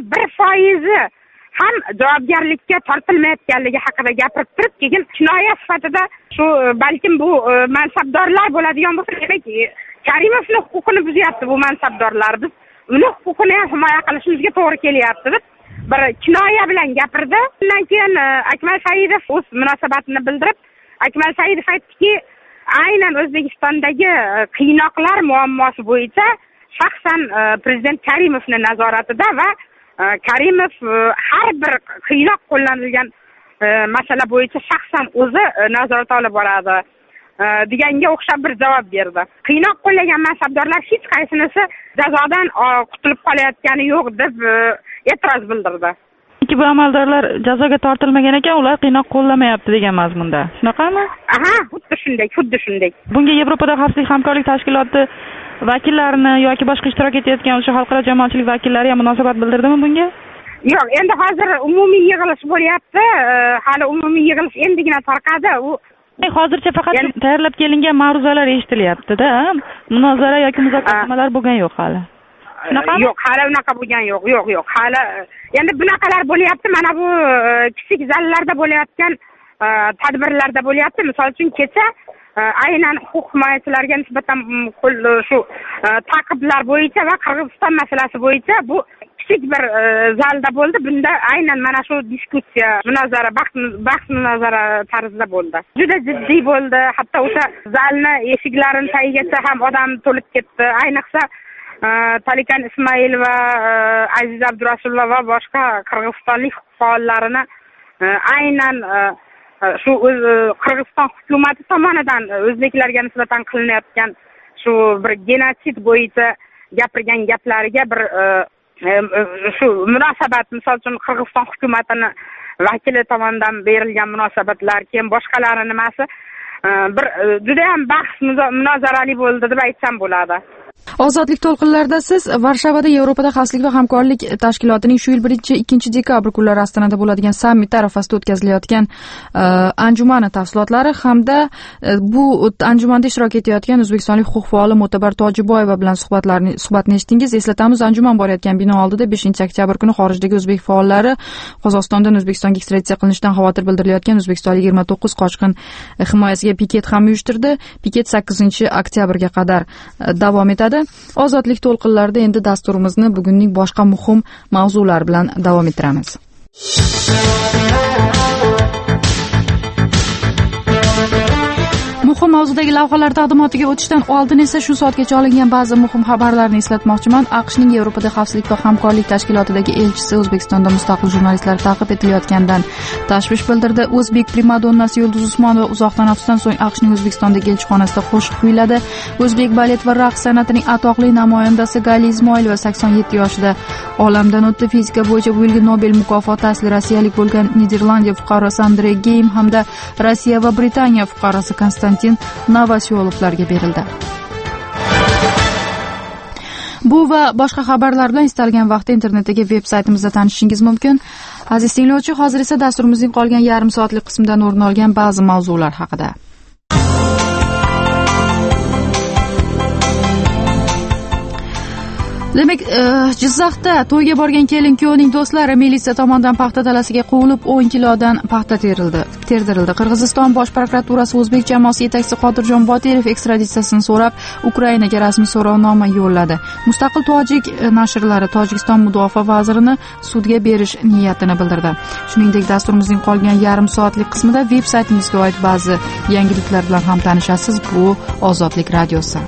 1% ham javobgarlikka tortilmayotganligi haqida gapirib turib, keyin kinoya sifatida shu balkim bu mansabdorlar bo'ladigan bo'lsa, demak Karimovni huquqini buzyapti bu mansabdorlar. Biz uni huquqini ham himoya qilishimizga to'g'ri kelyapti deb bir kinoya bilan gapirdi. Undan keyin Akmal Saidov o'z munosabatini bildirib, Akmal Saidov aytdiki, aynan O'zbekistondagi qiynoqlar muammosi bo'yicha shaxsan prezident Karimovni nazoratida va Karimov har bir qiynoq qo'llanilgan masala bo'yicha shaxsan o'zi nazorat olib boradi deganga o'xshab bir javob berdi. Qiynoq qo'llagan mansabdorlar hech qaysinisi jazodan qutulib qolayotgani yo'q deb e'tiroz bildirdi. Bu amaldorlar jazoga tortilmagan ekan, ular qiynoq qo'llamayapti degan mazmunda. Shunaqami? Aha, xuddi shunday. Bunga Yevropada xavfsizlik hamkorlik tashkiloti vakillarini yoki boshqa ishtirok etayotgan o'sha xalqaro jamoatchilik vakillari ham munosabat bildirdimi bunga? Yo'q, endi hozir umumiy yig'ilish bo'lyapti. Hali umumiy yig'ilish endigina tarqadi. Hozircha faqat tayyorlab kelingan ma'ruzalar eshitilyapti-da. Munozara yoki muzokaralar bo'lgan yo'q hali. Shunaqami? Yo'q, hali unaqa bo'lgan yo'q. Yo'q. Hali endi bunaqalar bo'lyapti. Mana bu kichik zallarda bo'layotgan tadbirlarda bo'lyapti. Misol uchun kecha aynan huquq himoyachilariga nisbatan shu ta'qiblar bo'yicha va Qirg'iziston masalasi bo'yicha bu kichik bir zalda bo'ldi. Bunda aynan mana shu diskussiya, munozara, bahs munozara tarzida bo'ldi. Juda jiddiy bo'ldi. Hatto o'sha zalni eshiklarini tagigacha ham odam to'lib ketdi. Ayniqsa Talikan Ismoil va Aziz Abdurasulova va boshqa qirg'izistonlik faollarini aynan shu Qirg'iziston hukumati tomonidan o'zbeklarga nisbatan qilinayotgan shu bir genotsid bo'yicha gapirgan gaplariga bir shu munosabat, misol uchun Qirg'iziston hukumatini vakili tomonidan berilgan munosabatlar, keyin boshqalari nimasi bir juda ham bahs munozarali bo'ldi deb aytsam bo'ladi. Ozodlik to'lqinlarida siz Varshavada Yevropada xavfsizlik va hamkorlik tashkilotining shu yil 1-2 dekabr kunlari Ostonada bo'ladigan sammit arafasida o'tkazilayotgan anjumani tafsilotlari hamda bu anjumanda ishtirok etayotgan o'zbekistonlik huquq faoli Mo'tabar Tojiboyeva bilan suhbatni eshitdingiz. Eslatamiz, anjuman borayotgan bino oldida 5-oktyabr kuni xorijdagi o'zbek faollari Qozog'istondan O'zbekistonga ekstraditsiya qilinishidan xavotir bildirilayotgan o'zbekistonlik 29 qochqin himoyasiga piket ham uyushtirdi. Piket 8-oktyabrga qadar davom etadi. bo'ladi. Ozodlik to'lqinlarida endi dasturimizni bugunning boshqa muhim mavzular bilan davom ettiramiz. Muhim mavzudagi lavhalar taqdimotiga o'tishdan oldin esa shu soatgacha olingan ba'zi muhim xabarlarni eslatmoqchiman. AQShning Yevropada xavfsizlik va hamkorlik tashkilotidagi elchisi O'zbekistonda mustaqil jurnalistlar ta'qib etilayotganidan tashvish bildirdi. O'zbek primadonnasi Yulduz Usmonova uzoq tanaffusdan so'ng AQShning O'zbekistondagi elchixonasida qo'shiq kuyladi. O'zbek balet va raqs san'atining atoqli namoyandasi Gali Ismoilova 87 yoshida olamdan o'tdi. Fizika bo'yicha bu yilgi Nobel mukofoti asli rossiyalik bo'lgan Niderlandiya fuqarosi Andrey Geym hamda Rossiya va Britaniya fuqarosi Konstantin Novosyolovlarga berildi. Bu va boshqa xabarlar bilan istalgan vaqtda internetdagi veb-saytimizda tanishishingiz mumkin. Aziz tinglovchi, hozir esa dasturimizning qolgan yarim soatlik qismidan o'rin olgan ba'zi mavzular haqida. Demak, Jizzaxda to'yga borgan kelin-kuyovning do'stlari militsiya tomonidan paxta dalasiga qo'yilib 10 kilodan paxta terdirildi. Qirg'iziston bosh prokuraturasi o'zbek jamoasi yetakchisi Qodirjon Botirov ekstraditsiyasini so'rab, Ukrainaga rasmiy so'rovnoma yo'lladi. Mustaqil tojik nashrlari Tojikiston mudofaa vazirini sudga berish niyatini bildirdi. Shuningdek, dasturimizning qolgan yarim soatlik qismida veb-saytimizga oid ba'zi yangiliklar bilan ham tanishasiz. Bu Ozodlik radiosi.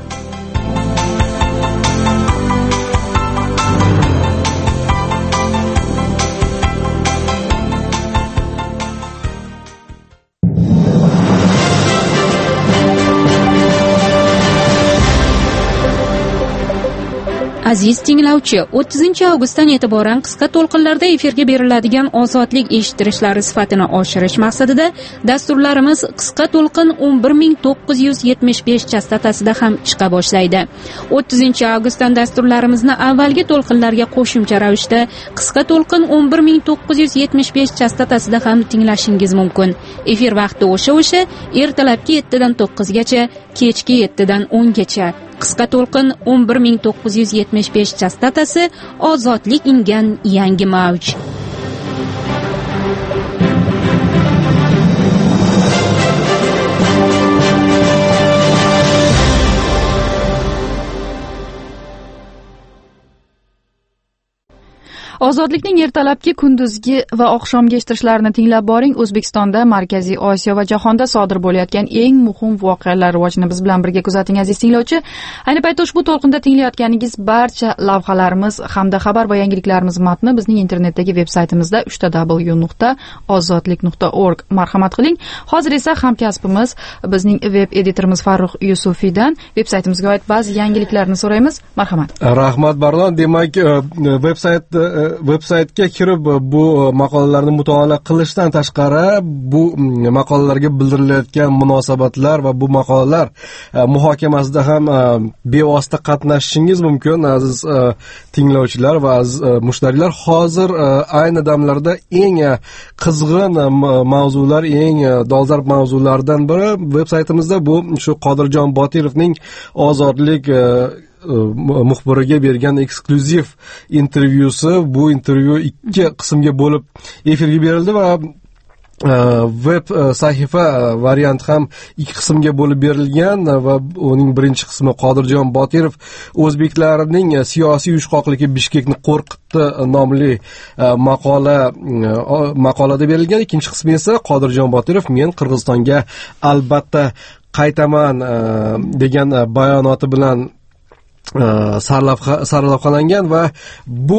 Aziz tinglovchi, 30-avgustdan e'tiboran qisqa to'lqinlarda efirga beriladigan ozodlik eshittirishlari sifatini oshirish maqsadida dasturlarimiz qisqa to'lqin 11975 chastotasida ham chiqa boshlaydi. 30-avgustdan dasturlarimizni avvalgi to'lqinlarga qo'shimcha ravishda qisqa to'lqin 11975 chastotasida ham tinglashingiz mumkin. Efir vaqti o'sha ertalabki 7 dan 9 gacha, kechki 7 dan 10 gacha. Qisqa to'lqin 11975 chastotasi ozodlik ingan yangi mavj. Ozodlikning ertalabki, kunduzgi va oqshomgi eshittirishlarini tinglab boring. O'zbekistonda, Markaziy Osiyo va jahonda sodir bo'layotgan eng muhim voqealar rivojini biz bilan birga kuzating aziz tinglovchi. Ayni paytda ushbu to'lqinda tinglayotganingiz barcha lavhalarimiz hamda xabar va yangiliklarimiz matni bizning internetdagi veb-saytimizda www.ozodlik.org. Marhamat qiling. Hozir esa hamkasbimiz, bizning veb editorimiz Farruh Yusufiydan veb-saytimizga oid ba'zi yangiliklarni so'raymiz. Marhamat. Rahmat Barnon. Demak, veb-saytga kirib bu maqolalarni mutolaa qilishdan tashqari bu maqolalarga bildirilayotgan munosabatlar va bu maqolalar muhokamasida ham bevosita qatnashishingiz mumkin aziz tinglovchilar va aziz mushtariylar. Hozir ayni damlarda eng qizg'in mavzular, eng dolzarb mavzulardan biri veb-saytimizda bu shu Qodirjon Botirovning ozodlik muxbiriga bergan eksklyuziv intervyusi. Bu intervyu 2 qismga bo'lib efirga berildi va web sahifa varianti ham 2 qismga bo'lib berilgan va uning birinchi qismi Qodirjon Botirov o'zbeklarning siyosiy uyushqoqligi Bishkekni qo'rqitdi nomli maqolada berilgan. Ikkinchi qismi esa Qodirjon Botirov men Qirg'izistonga albatta qaytaman degan bayonoti bilan sarlavhalangan va bu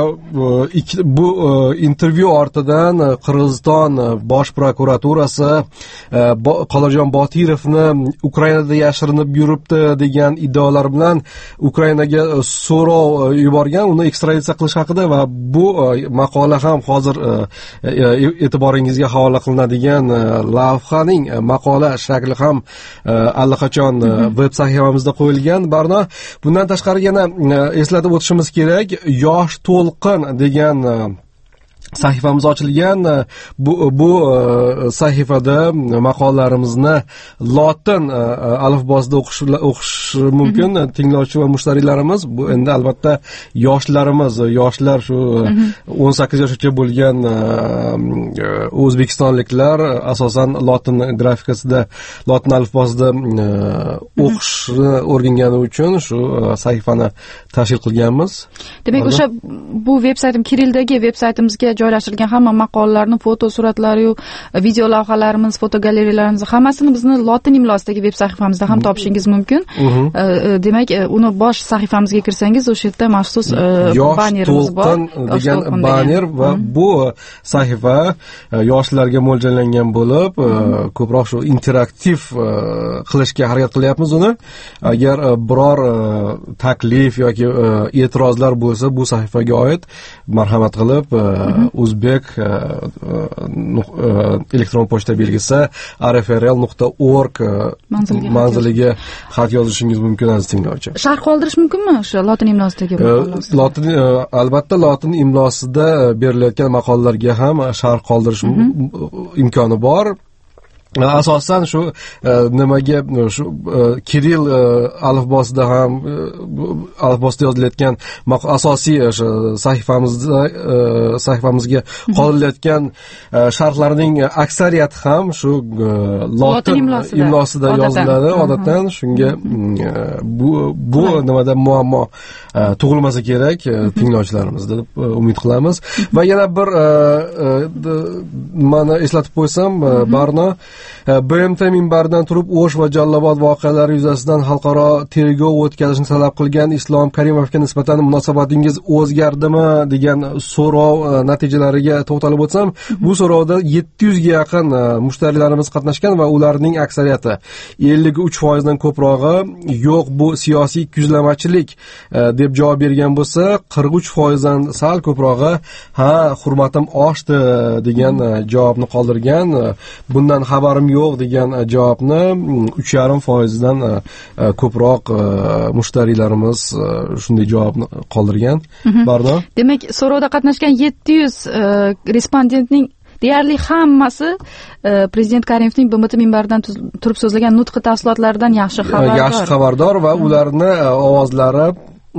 intervyu ortidan Qirg'iziston bosh prokuraturasi Qodirjon Botirovni Ukrainada yashirinib yuribdi degan iddaolar bilan Ukrainaga so'rov yuborgan, uni ekstraditsiya qilish haqida va bu maqola ham hozir e'tiboringizga havola qilinadigan lavhaning maqola shakli ham allaqachon veb sahifamizda qo'yilgan. Barno, bundan tashqari yana eslatib o'tishimiz kerak, Yosh to'lqin degan sahifamiz ochilgan. Bu sahifada maqolalarimizni lotin alifbosida o'qish mumkin tinglovchi va mushtariylarimiz. Bu endi albatta yoshlar shu 18 yoshgacha bo'lgan o'zbekistonliklar asosan lotin grafikasida, lotin alifbosida o'qishni o'rgangani uchun shu sahifani tashkil qilganmiz. Demak, o'sha bu veb-saytim kirildagi veb-saytimizga joylashtirilgan hamma maqolalarni, foto suratlari, video lavhalarimiz, fotogalereyalarimiz hammasini bizni lotin imlosidagi veb sahifamizda ham topishingiz mumkin. Demak, uni bosh sahifamizga kirsangiz, o'sha yerda maxsus bannerimiz bor. degan banner va bu sahifa yoshlarga mo'ljallangan bo'lib, ko'proq shu interaktiv qilishga harakat qilyapmiz uni. Agar biror taklif yoki e'tirozlar bo'lsa, bu sahifaga oid marhamat qilib o'zbek elektron pochta belgisi rfrl.org manziliga xat yozishingiz mumkin aziz tinglovchi. Sharh qoldirish mumkinmi o'sha lotin imlosidagi albatta lotin imlosida berilayotgan maqolalarga ham sharh qoldirish imkoni bor. Asosan shu nimaga shu kiril alifbosida ham alifbosida yozilayotgan asosiy sahifamizga qoldirilgan sharhlarning aksariyati ham shu lotin imlosida yoziladi odatdan. Shunga bu nimada muammo tug'ilmasa kerak tinglovchilarimiz deb umid qilamiz. Va yana bir mana eslatib qo'ysam, Barno BMT minbaridan turib O'sh va Jallobod voqealari yuzasidan xalqaro tergov o'tkazishni talab qilgan Islom Karimovga nisbatan munosabatingiz o'zgardimi degan so'rov natijalariga to'xtalib o'tsam, bu so'rovda 700 ga yaqin mushtariylarimiz qatnashgan va ularning aksariyati 53% dan ko'prog'i yo'q, bu siyosiy ikiyuzlamachilik deb javob bergan bo'lsa, 43% dan sal ko'prog'i ha, hurmatim oshdi degan javobni qoldirgan. Bundan xabarim yo'q degan javobni 3,5% dan ko'proq mushtariylarimiz shunday javobni qoldirgan. Barno? Demak, so'rovda qatnashgan 700 respondentning deyarli hammasi prezident Karimovning BMT minbaridan turib so'zlagan nutqi tafsilotlaridan yaxshi xabardor va ularni ovozlari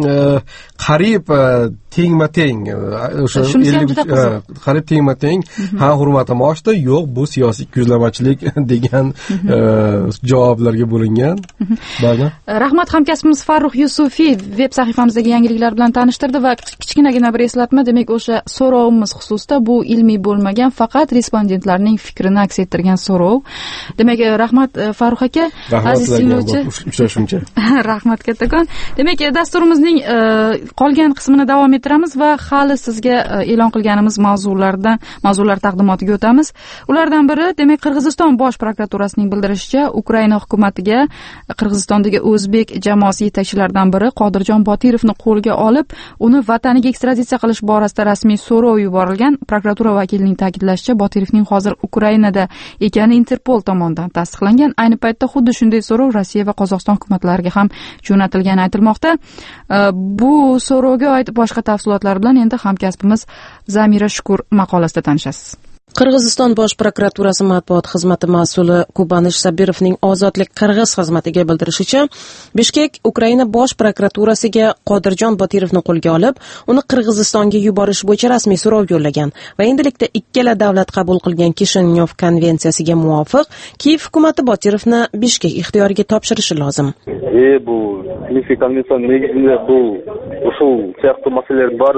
qariyb tengma-teng, o'sha qariyb tengma-teng, ha, hurmatim oshdi, yo'q, bu siyosiy ikiyuzlamachilik degan javoblarga bo'lingan. Rahmat, hamkasbimiz Farruh Yusufiy veb sahifamizdagi yangiliklar bilan tanishtirdi va kichkinagina bir eslatma, demak, o'sha so'rovimiz xususida bu ilmiy bo'lmagan, faqat respondentlarning fikrini aks ettirgan so'rov. Demak, rahmat Farruh aka, aziz tinglovchi. Uchrashuncha. Rahmat kattakon. Demak, dasturimizning qolgan qismini davom ettiramiz va hali sizga e'lon qilganimiz mavzular taqdimotiga o'tamiz. Ulardan biri, demak, Qirg'iziston bosh prokuraturasining bildirishicha, Ukraina hukumatiga Qirg'izistondagi o'zbek jamoasi yetakchilaridan biri Qodirjon Botirovni qo'lga olib, uni vataniga ekstraditsiya qilish borasida rasmiy so'rov yuborilgan. Prokuratura vakilining ta'kidlashicha, Botirovning hozir Ukrainada ekani Interpol tomonidan tasdiqlangan. Ayni paytda xuddi shunday so'rov Rossiya va Qozog'iston hukumatlariga ham jo'natilgani aytilmoqda. Bu so'rovga oid boshqa tafsilotlar bilan endi hamkasbimiz Zamira Shukur maqolasida tanishasiz. Qirg'iziston bosh prokuraturasi matbuot xizmati mas'uli Kubanish Sabirovning Ozodlik Qirg'iz xizmatiga bildirishicha, Bishkek Ukraina bosh prokuraturasiga Qodirjon Botirovni qo'lga olib, uni Qirg'izistonga yuborish bo'yicha rasmiy so'rov yo'llagan va endilikda ikkala davlat qabul qilgan Kishinyov konvensiyasiga muvofiq Kiyev hukumati Botirovni Bishkek ixtiyoriga topshirishi lozim. Bu konvensiya negizida bu usul siyosiy masalalar bor.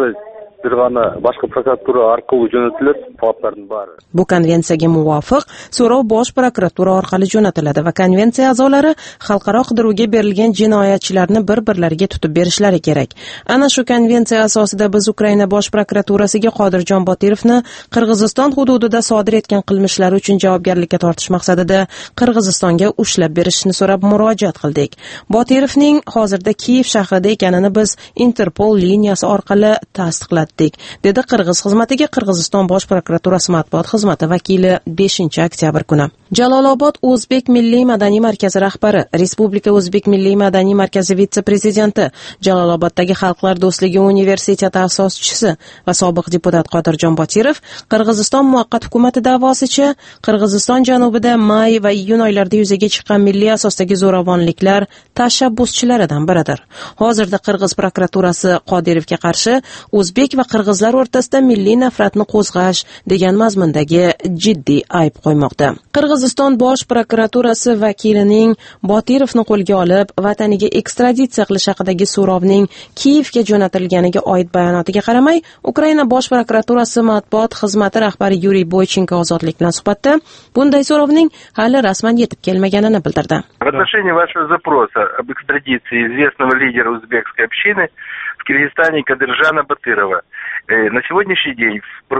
Boshqa prokuratura orqali jo'natilib, talablarning bari. Bu konvensiyaga muvofiq so'rov bosh prokuratura orqali jo'natiladi va konvensiya a'zolari xalqaro qidiruvga berilgan jinoyatchilarni bir-birlariga tutib berishlari kerak. Ana shu konvensiya asosida biz Ukraina bosh prokuraturasiga Qodirjon Botirovni Qirg'iziston hududida sodir etgan qilmishlari uchun javobgarlikka tortish maqsadida Qirg'izistonga ushlab berishni so'rab murojaat qildik. Botirovning hozirda Kiyev shahrida ekanini biz Interpol liniyasi orqali tasdiqladik. ko'rsatdik, dedi Qirg'iz xizmatiga Qirg'iziston bosh prokuraturasi matbuot xizmati vakili 5-oktyabr kuni. Jalolobod O'zbek milliy madaniy markazi rahbari, Respublika O'zbek milliy madaniy markazi vitse-prezidenti, Jaloloboddagi Xalqlar do'stligi universiteti asoschisi va sobiq deputat Qodirjon Botirov Qirg'iziston muvaqqat hukumati da'vosicha Qirg'iziston janubida may va iyun oylarida yuzaga chiqqan milliy asosdagi zo'ravonliklar tashabbuschilaridan biridir. Hozirda Qirg'iz prokuraturasi Qodirovga qarshi o'zbek va qirg'izlar o'rtasida milliy nafratni qo'zg'ash degan mazmundagi jiddiy ayb qo'ymoqda. Qirg'iziston bosh prokuraturasi vakilining Botirovni qo'lga olib, vataniga ekstraditsiya qilish haqidagi so'rovning Kiyevga jo'natilganiga oid bayonotiga qaramay, Ukraina bosh prokuraturasi matbuot xizmati rahbari Yuriy Boychenko ozodlik bilan suhbatda bunday so'rovning hali rasman yetib kelmaganini bildirdi. В отношении вашего запроса об экстрадиции известного лидера узбекской общины в Киргизстане Кадыржана Батырова на сегодняшний день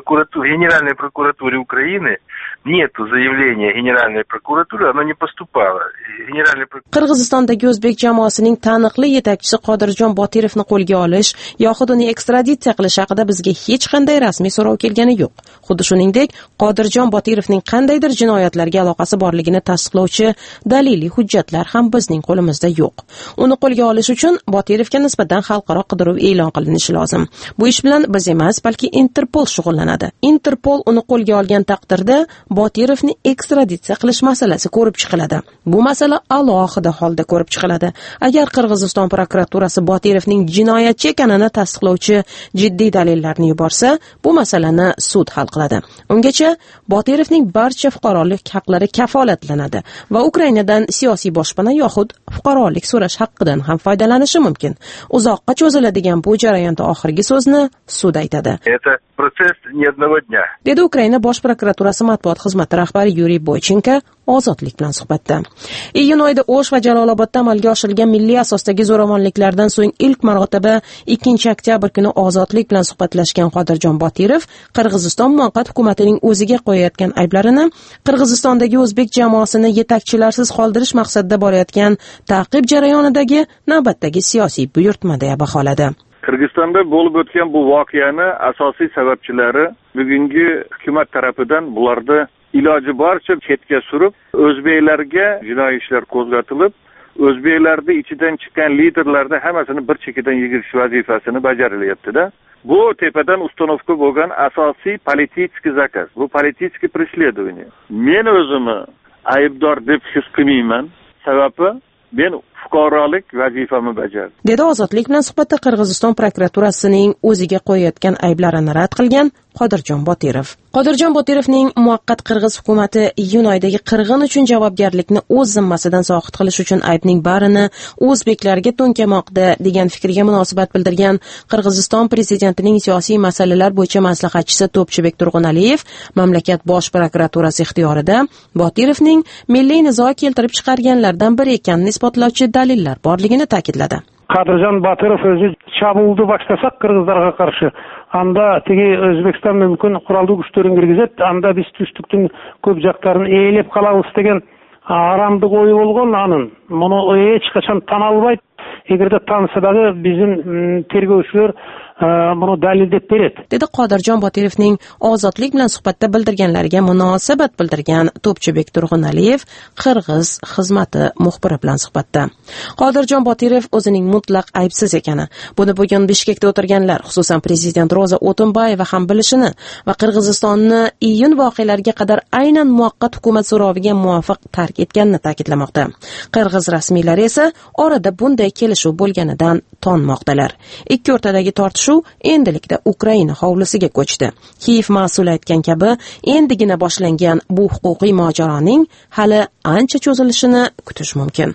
в Генеральной прокуратуре Украины нету заявления Генеральной прокуратуры, оно не поступало. Qirg'izistondagi o'zbek jamoasining taniqli yetakchisi Qodirjon Botirovni qo'lga olish yoxud uni ekstraditsiya qilish haqida bizga hech qanday rasmiy so'rov kelgani yo'q. Xuddi shuningdek, Qodirjon Botirovning qandaydir jinoyatlarga aloqasi borligini tasdiqlovchi daliliy hujjatlar ham bizning qo'limizda yo'q. Uni qo'lga olish uchun Botirovga nisbatan xalqaro qidiruv e'lon qilinishi lozim. Bu ish bilan biz emas, balki Interpol shug'ullanadi. Interpol uni qo'lga olgan taqdirda Botirovni ekstraditsiya qilish masalasi ko'rib chiqiladi. Bu masala alohida holda ko'rib chiqiladi. Agar Qirg'iziston prokuraturasi Botirovning jinoyatchi ekanini tasdiqlovchi jiddiy dalillarni yuborsa, bu masalani sud hal qiladi. Ungacha Botirovning barcha fuqarolik haqlari kafolatlanadi va Ukrainadan siyosiy boshpana yoxud fuqarolik so'rash haqqidan ham foydalanishi mumkin. Uzoqqa cho'ziladigan bu jarayonda oxirgi so'zni sud aytadi. Это процесс не одного дня. Dedi Ukraina bosh prokuraturasi matbuot xizmati rahbari Yuriy Boychenko ozodlik bilan suhbatda. Iyun oyida O'sh va Jalolobodda amalga oshirilgan milliy asosdagi zo'ravonliklardan so'ng ilk marotaba 2-oktyabr kuni ozodlik bilan suhbatlashgan Qodirjon Botirov Qirg'iziston muvaqqat hukumatining o'ziga qo'yayotgan ayblarini Qirg'izistondagi o'zbek jamoasini yetakchilarsiz qoldirish maqsadida borayotgan ta'qib jarayonidagi navbatdagi siyosiy buyurtma deya baholadi. Qirg'izistonda bo'lib o'tgan bu voqeani asosiy sababchilari bugungi hukumat tarafidan bularda iloji boricha chetga surib, o'zbeklarga jinoiy ishlar qo'zg'atilib, o'zbeklarning ichidan chiqqan liderlarni hammasini bir chekkadan yigirish vazifasini bajarilyapti-da. Bu tepadan uстановка bo'lgan asosiy политический zakaz. Bu политический преследование. Men o'zimni aybdor deb his qilmayman. Sababi men fuqarolik vazifamni bajardim. Dedi ozodlik bilan suhbatda Qirg'iziston prokuraturasining o'ziga qo'yayotgan ayblarini rad qilgan Qodirjon Botirov. Qodirjon Botirovning muvaqqat qirg'iz hukumati iyun oyidagi qirg'in uchun javobgarlikni o'z zimmasidan soqit qilish uchun aybning barini o'zbeklarga to'nkamoqda degan fikrga munosabat bildirgan Qirg'iziston prezidentining siyosiy masalalar bo'yicha maslahatchisi To'pchibek Turg'unaliyev mamlakat bosh prokuraturasi ixtiyorida Botirovning milliy nizo keltirib chiqarganlardan biri ekanini isbotlovchi dalillar borligini ta'kidladi. Qodirjon Botirov o'zi chabulni boshlasak qirg'izlarga qarshi anda tegi O'zbekiston mumkin qurolli kuchlarni kirgizib, anda biz tushlikning ko'p joqlarini e'lib qolamiz degan aramdıq o'yi bo'lgan anin. Buni hech qachon tan olmaydi. Agarda tansadagi bizim tergovchilar buni dalildeb beradi. Dedi Qodirjon Botirovning ozodlik bilan suhbatda bildirganlariga munosabat bildirgan To'pchibek Turg'unaliyev Qirg'iz xizmati muxbiri bilan suhbatda. Qodirjon Botirov o'zining mutlaq aybsiz ekani, buni bugun Bishkekda o'tirganlar, xususan prezident Roza O'tinbayeva ham bilishini va Qirg'izistonni iyun voqealariga qadar aynan muvaqqat hukumat so'roviga muvofiq tark etganini ta'kidlamoqda. Qirg'iz rasmiylari esa orada bunday kelishuv bo'lganidan tonmoqdalar. Ikki o'rtadagi tortishuv endilikda Ukraina hovlisiga ko'chdi. Kiyev mas'uli aytgan kabi, endigina boshlangan bu huquqiy mojaroning hali ancha cho'zilishini kutish mumkin.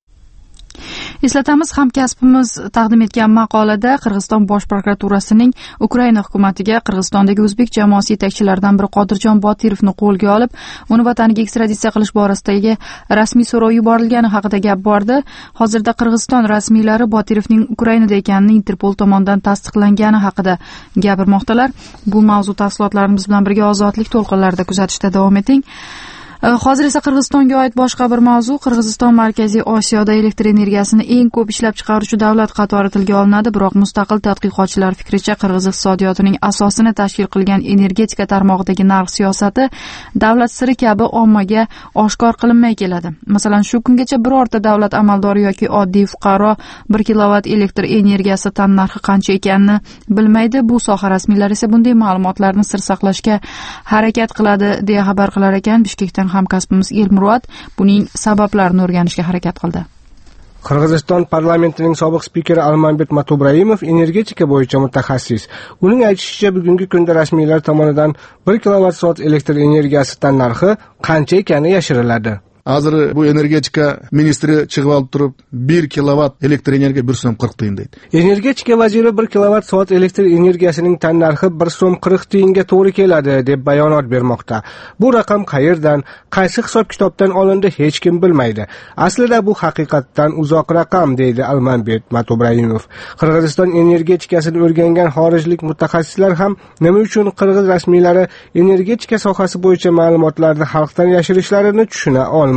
Eslatamiz, hamkasbimiz taqdim etgan maqolada Qirg'iziston bosh prokuraturasining Ukraina hukumatiga Qirg'izistondagi o'zbek jamoasi yetakchilaridan biri Qodirjon Botirovni qo'lga olib, uni vataniga ekstraditsiya qilish borasidagi rasmiy so'rov yuborilgani haqida gap bordi. Hozirda Qirg'iziston rasmiylari Botirovning Ukrainada ekanini Interpol tomonidan tasdiqlangani haqida gapirmoqdalar. Bu mavzu tafsilotlarimiz bilan birga ozodlik to'lqinlarida kuzatishda davom eting. Hozir esa Qirg'izistonga oid boshqa bir mavzu. Qirg'iziston Markaziy Osiyoda elektr energiyasini eng ko'p ishlab chiqaruvchi davlat qatori tilga olinadi, biroq mustaqil tadqiqotchilar fikricha Qirg'iz iqtisodiyotining asosini tashkil qilgan energetika tarmog'idagi narx siyosati davlat siri kabi ommaga oshkor qilinmay keladi. Masalan, shu kungacha birorta davlat amaldori yoki oddiy fuqaro 1 kilovat elektr energiyasi tan narxi qancha ekanini bilmaydi. Bu soha rasmiylari esa bunday ma'lumotlarni sir saqlashga harakat qiladi, deya xabar qilar ekan. Bishkekdan hamkasbimiz Elmurod buning sabablarini o'rganishga harakat qildi. Qirg'iziston parlamentining sobiq spikeri Almanbek Matubraimov energetika bo'yicha mutaxassis. Uning aytishicha, bugungi kunda rasmiylar tomonidan 1 kilovat-soat elektr energiyasi tan narxi qancha ekani yashiriladi. Hozir bu energetika ministri chiqib olib turib 1 kilovat elektr energiya 1 so'm 40 tiyin deydi. Energetika vaziri 1 kilovat-soat elektr energiyasining tan narxi 1 so'm 40 tiyinga to'g'ri keladi deb bayonot bermoqda. Bu raqam qayerdan, qaysi hisob-kitobdan olindi hech kim bilmaydi. Aslida bu haqiqatdan uzoq raqam, deydi Almanbek Matubraimov. Qirg'iziston energetikasini o'rgangan xorijlik mutaxassislar ham nima uchun qirg'iz rasmiylari energetika sohasi bo'yicha ma'lumotlarni xalqdan yashirishlarini tushuna olmaydi.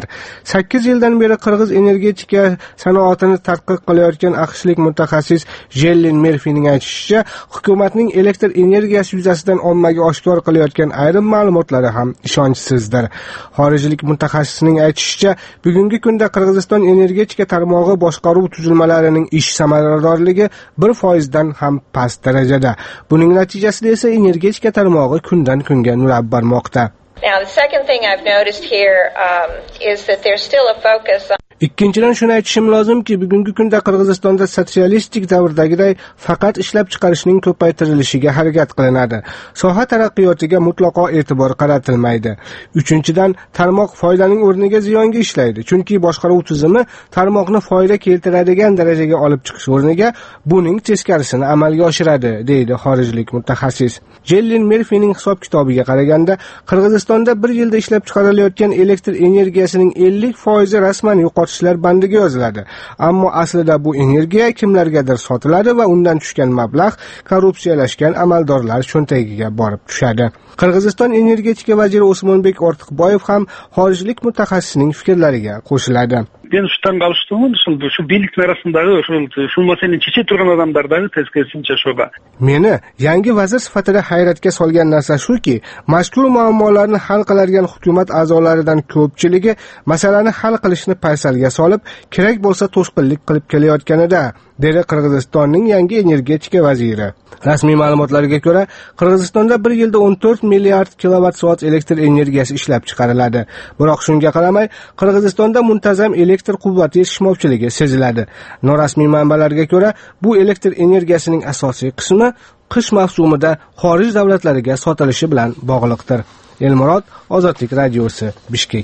8 yildan beri qirg'iz energetika sanoatini tadqiq qilayotgan aqshlik mutaxassis Jellin Merfining aytishicha, hukumatning elektr energiyasi yuzasidan ommaga oshkor qilayotgan ayrim ma'lumotlari ham ishonchsizdir. Xorijlik mutaxassisning aytishicha, bugungi kunda Qirg'iziston energetika tarmog'i boshqaruv tuzilmalarining ish samaradorligi 1% dan ham past darajada. Buning natijasida esa energetika tarmog'i kundan kunga nurab bormoqda. Now, the second thing I've noticed here is that there's still a focus on Ikkinchidan shuni aytishim lozimki, bugungi kunda Qirg'izistonda sotsialistik davrdagiday faqat ishlab chiqarishning ko'paytirilishiga harakat qilinadi. Soha taraqqiyotiga mutlaqo e'tibor qaratilmaydi. Uchinchidan, tarmoq foydaning o'rniga ziyonga ishlaydi, chunki boshqaruv tizimi tarmoqni foyda keltiradigan darajaga olib chiqish o'rniga buning teskarisini amalga oshiradi, deydi xorijlik mutaxassis. Jellin Merfining hisob-kitobiga qaraganda, Qirg'izistonda 1 yilda ishlab chiqarilayotgan elektr energiyasining 50% rasman yo'qotishlar bandiga yoziladi. Ammo aslida bu energiya kimlargadir sotiladi va undan tushgan mablag' korrupsiyalashgan amaldorlar cho'ntagiga borib tushadi. Qirg'iziston energetika vaziri Osmonbek Ortiqboyev ham xorijlik mutaxassisning fikrlariga qo'shiladi. Ben shundan qolishdim, shu biliklar arasındagi shu masalani checha turgan odamlardagi tezkirsincha shoba. Meni yangi vazir sifatida hayratga solgan narsa shuki, mazkur muammolarni hal qiladigan hukumat a'zolaridan ko'pchiligi masalani hal qilishni paysalga solib, kerak bo'lsa to'sqinlik qilib kelayotganida, dedi Qirg'izistonning yangi energetika vaziri. Rasmiy ma'lumotlarga ko'ra, Qirg'izistonda 1 yilda 14 milliard kilovat-soat elektr energiyasi ishlab chiqariladi. Biroq shunga qaramay, Qirg'izistonda muntazam elektr quvvati yetishmovchiligi seziladi. Norasmiy manbalarga ko'ra, bu elektr energiyasining asosiy qismi qish mavsumida xorij davlatlariga sotilishi bilan bog'liqdir. Elmurod, Ozodlik radiosi, Bishkek.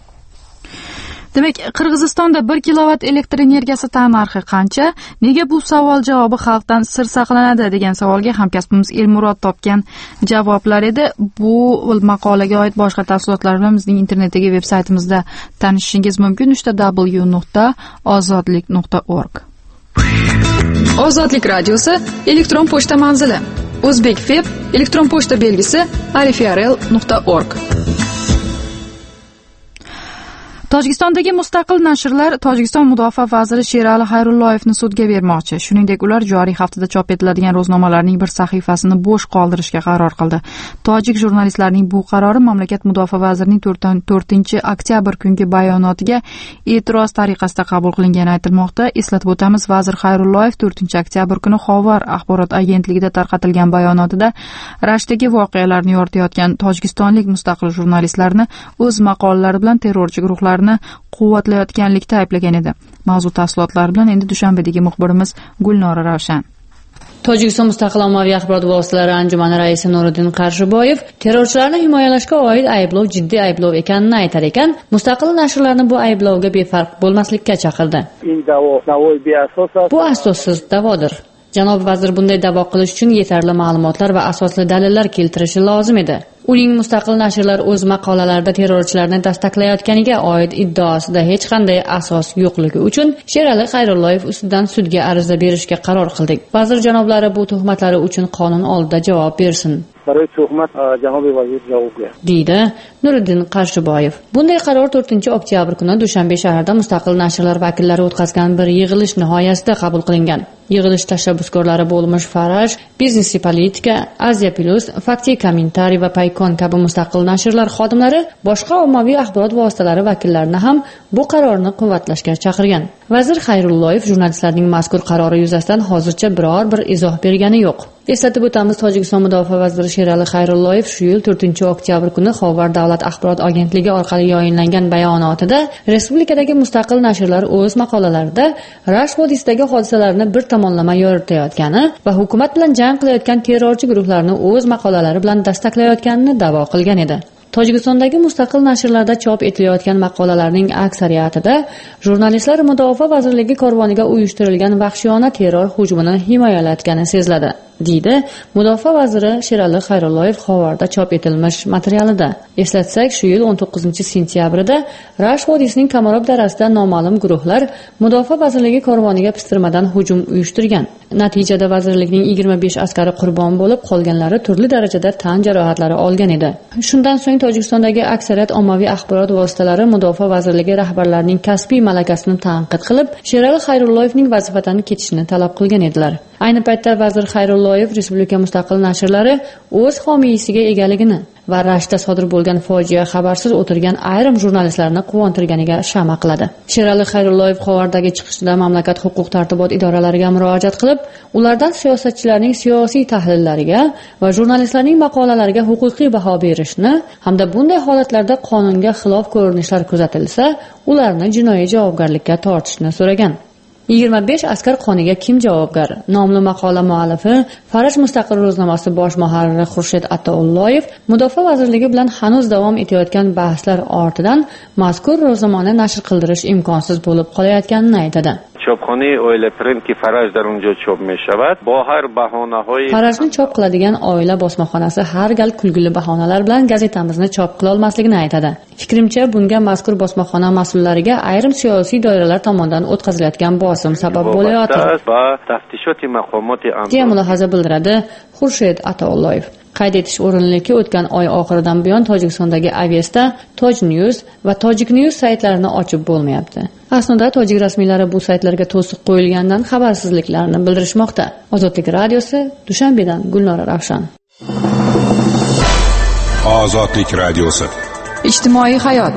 Demak, Qirg'izistonda 1 kilovat elektr energiyasi tan narxi qancha? Nega bu savol javobi xalqdan sir saqlanadi degan savolga hamkasbimiz Elmurod topgan javoblar edi. Bu maqolaga oid boshqa tafsilotlar bilan bizning internetdagi veb-saytimizda tanishishingiz mumkin. w.ozodlik.org. Ozodlik radiosi elektron pochta manzili: Uzbekfeb elektron pochta belgisi arifrl.org. Tojikistondagi mustaqil nashrlar Tojikiston mudofaa vaziri Sherali Xayrulloyevni sudga bermoqchi. Shuningdek, ular joriy haftada chop etiladigan ro'znomalarning bir sahifasini bo'sh qoldirishga qaror qildi. Tojik jurnalistlarining bu qarori mamlakat mudofaa vazirining 4-oktyabr kungi bayonotiga e'tiroz tariqasida qabul qilingani aytilmoqda. Eslatib o'tamiz, vazir Xayrulloyev 4-oktyabr kuni Xovar axborot agentligida tarqatilgan bayonotida Rashdagi voqealarni yoritayotgan tojikistonlik mustaqil jurnalistlarni o'z maqolalari bilan terrorchi guruhlar quvvatlayotganlikda ayblagan edi. Mavzu tafsilotlari bilan endi Dushanbedagi muxbirimiz Gulnora Ravshan. Tojikiston mustaqil ommaviy axborot vositalari anjumani raisi Nuriddin Qarshboyev terrorchilarni himoyalashga oid ayblov jiddiy ayblov ekanini aytar ekan, mustaqil nashrlarni bu ayblovga befarq bo'lmaslikka chaqirdi. Bu asossiz da'vodir. Janob vazir bunday da'vo qilish uchun yetarli ma'lumotlar va asosli dalillar keltirishi lozim edi. Uning mustaqil nashrlar o'z maqolalarida terrorchilarni dastaklayotganiga oid iddaosida hech qanday asos yo'qligi uchun Sherali Xayrulloyev ustidan sudga ariza berishga qaror qildik. Vazir janoblari bu tuhmatlari uchun qonun oldida javob bersin. برای تهمت جناب وزیر javob berdi deydi Nuriddin Qarshiboyev. Bunday qaror 4-oktyabr kuni Dushanbe shahrida mustaqil nashrlar vakillari o'tkazgan bir yig'ilish nihoyasida qabul qilingan. Yig'ilish tashabbuskorlari bo'lmish Faraj, Biznes Politika, Asia Plus, Fakti Kommentariy va Paykon kabi mustaqil nashrlar xodimlari boshqa ommaviy axborot vositalari vakillarini ham bu qarorni quvvatlashga chaqirgan. Vazir Xayrulloyev jurnalistlarning mazkur qarori yuzasidan hozircha biror bir izoh bergani yo'q. Eslatib o'tamiz, Tojikiston mudofaa vaziri Sherali Xayrulloyev shu yil 4-oktyabr kuni Xovar davlat axborot agentligi orqali yayinlangan bayonotida respublikadagi mustaqil nashrlar o'z maqolalarida Rashk vodiysidagi hodisalarni bir tomonlama yoritayotgani va hukumat bilan jang qilayotgan terrorchi guruhlarni o'z maqolalari bilan dastaklayotganini da'vo qilgan edi. Tojikistondagi mustaqil nashrlarda chop etilayotgan maqolalarning aksariyatida jurnalistlar mudofaa vazirligi korvoniga uyushtirilgan vahshiyona terror hujumini himoyalayotgani seziladi, deydi Mudofaa vaziri Sherali Xayrulloyev Xovarda chop etilmish materialida. Eslatsak, shu yil 19-sentyabrida Rashk vodiysining Kamarov darasida noma'lum guruhlar Mudofaa vazirligi korvoniga pistirmadan hujum uyushtirgan. Natijada vazirlikning 25 askari qurbon bo'lib, qolganlari turli darajada tan jarohatlari olgan edi. Shundan so'ng Tojikistondagi aksariyat ommaviy axborot vositalari Mudofaa vazirligi rahbarlarining kasbiy malakasini tanqid qilib, Sherali Xayrulloyevning vazifadan ketishini talab qilgan edilar. Ayni paytda vazir Xayrulloyev respublika mustaqil nashrlari o'z homiysiga egaligini va Rashkda sodir bo'lgan fojia xabarsiz o'tirgan ayrim jurnalistlarni quvontirganiga shama qiladi. Sherali Xayrulloyev Xovardagi chiqishida mamlakat huquq tartibot idoralariga murojaat qilib, ulardan siyosatchilarning siyosiy tahlillariga va jurnalistlarning maqolalariga huquqiy baho berishni hamda bunday holatlarda qonunga xilof ko'rinishlar kuzatilsa, ularni jinoiy javobgarlikka tortishni so'ragan. 25 askar qoniga kim javobgar? Nomli maqola muallifi Faraj mustaqil ro'znomasi bosh muharriri Xurshid Ataullayev Mudofaa vazirligi bilan hanuz davom etayotgan bahslar ortidan mazkur ro'znomani nashr qildirish imkonsiz bo'lib qolayotganini aytadi. چاپخانه اویل پرینت که فرج در اونجا چاپ می شود با هر بهانه‌های Farajni chop qiladigan oila bosmaxonasi har gal kulgili bahonalar bilan gazetamizni chop qila olmasligini aytadi. Fikrimcha, bunga mazkur bosmaxona mas'ullariga ayrim siyosiy doiralar tomonidan o'tkazilayotgan bosim sabab bo'layotir. deya mulohaza bildiradi Xurshid Ataullayev. Qayd etish o'rinliki, o'tgan oy oxiridan buyon Tojikistondagi Avesta, Toj News va Tojik News saytlarini ochib bo'lmayapti. Aslida tojik rasmiylari bu saytlarga to'siq qo'yilgandan xabarsizliklarini bildirishmoqda. Ozodlik radiosi, Dushanbedan Gulnora Ravshan. Ozodlik radiosi. Ijtimoiy hayot.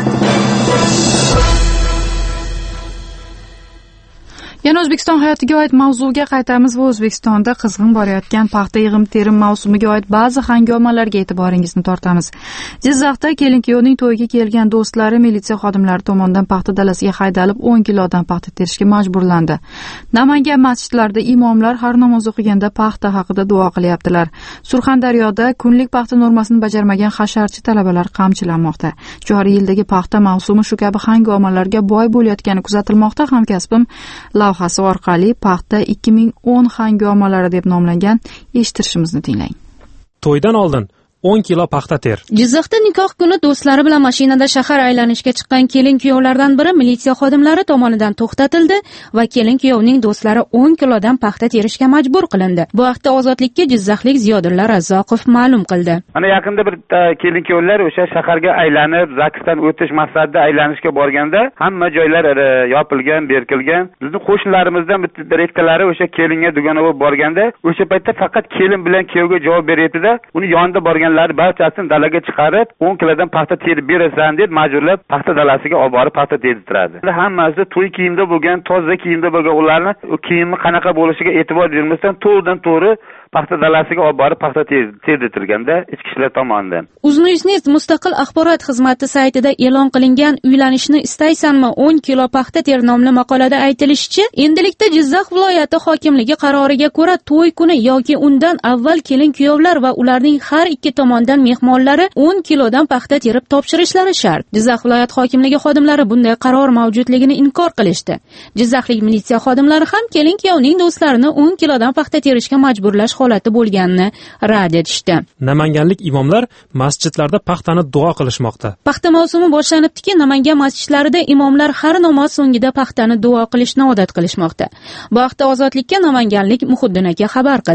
Yana O'zbekiston hayotiga oid mavzuga qaytamiz va O'zbekistonda qizg'in borayotgan paxta yig'im-terim mavsumiga oid ba'zi hangomalarga e'tiboringizni tortamiz. Jizzaxda kelin-kuyovning to'yiga kelgan do'stlari militsiya xodimlari tomonidan paxta dalasiga haydalib 10 kilodan paxta terishga majburlandi. Namangan masjidlarida imomlar har namoz o'qiganda paxta haqida duo qilyaptilar. Surxondaryoda kunlik paxta normasini bajarmagan hasharchi talabalar qamchilanmoqda. Joriy yildagi paxta mavsumi shu kabi hangomalarga boy bo'layotgani kuzatilmoqda. Hamkasbim lavhasi orqali paxta 2010 hangomalari deb nomlangan eshittirishimizni tinglang. To'ydan oldin 10 kilo paxta ter. Jizzaxda nikoh kuni do'stlari bilan mashinada shahar aylanishga chiqqan kelin-kuyovlardan biri militsiya xodimlari tomonidan to'xtatildi va kelin-kuyovning do'stlari 10 kilodan paxta terishga majbur qilindi. Bu haqda Ozodlikka jizzaxlik Ziyodulla Razzoqov ma'lum qildi. Mana yaqinda bir kelin-kuyovlar o'sha shaharga aylanib, zakisdan o'tish maqsadida aylanishga borganda hamma joylar yopilgan, berkilgan. Bizning qo'shnilarimizdan bir ikkalari o'sha kelinga dugona bo'lib borganda, o'sha paytda faqat kelin bilan kuyovga javob beryapti-da, uni yonida borgan barchasini dalaga chiqarib 10 kilodan paxta terib berasan deb majburlab paxta dalasiga olib borib paxta terdiradi. Hammasi to'y kiyimda bo'lgan, toza kiyimda bo'lgan, ularni kiyimi qanaqa bo'lishiga e'tibor bermasdan to'g'ridan-to'g'ri paxta dalasiga olib borib paxta terdirganda ichki ishlar tomonidan. Uznewsnet mustaqil axborot xizmati saytida e'lon qilingan uylanishni istaysanmi 10 kilo paxta ter nomli maqolada aytilishicha, endilikda Jizzax viloyati hokimligi qaroriga ko'ra to'y kuni yoki undan avval kelin-kuyovlar va ularning har ikki tomondan mehmonlari 10 kilodan paxta terib topshirishlari shart. Jizzax viloyat hokimligi xodimlari bunday qaror mavjudligini inkor qilishdi. Jizzaxlik militsiya xodimlari ham kelin-kuyovning do'stlarini 10 kilodan paxta terishga majburlash holati bo'lganini rad etishdi. Namanganlik imomlar masjidlarda paxtani duo qilishmoqda. Paxta mavsumi boshlanibdiki, Namangan masjidlarida imomlar har namoz so'ngida paxtani duo qilishni odat qilishmoqda. Bu haqda Ozodlikka namanganlik Muhiddin aka xabar qildi.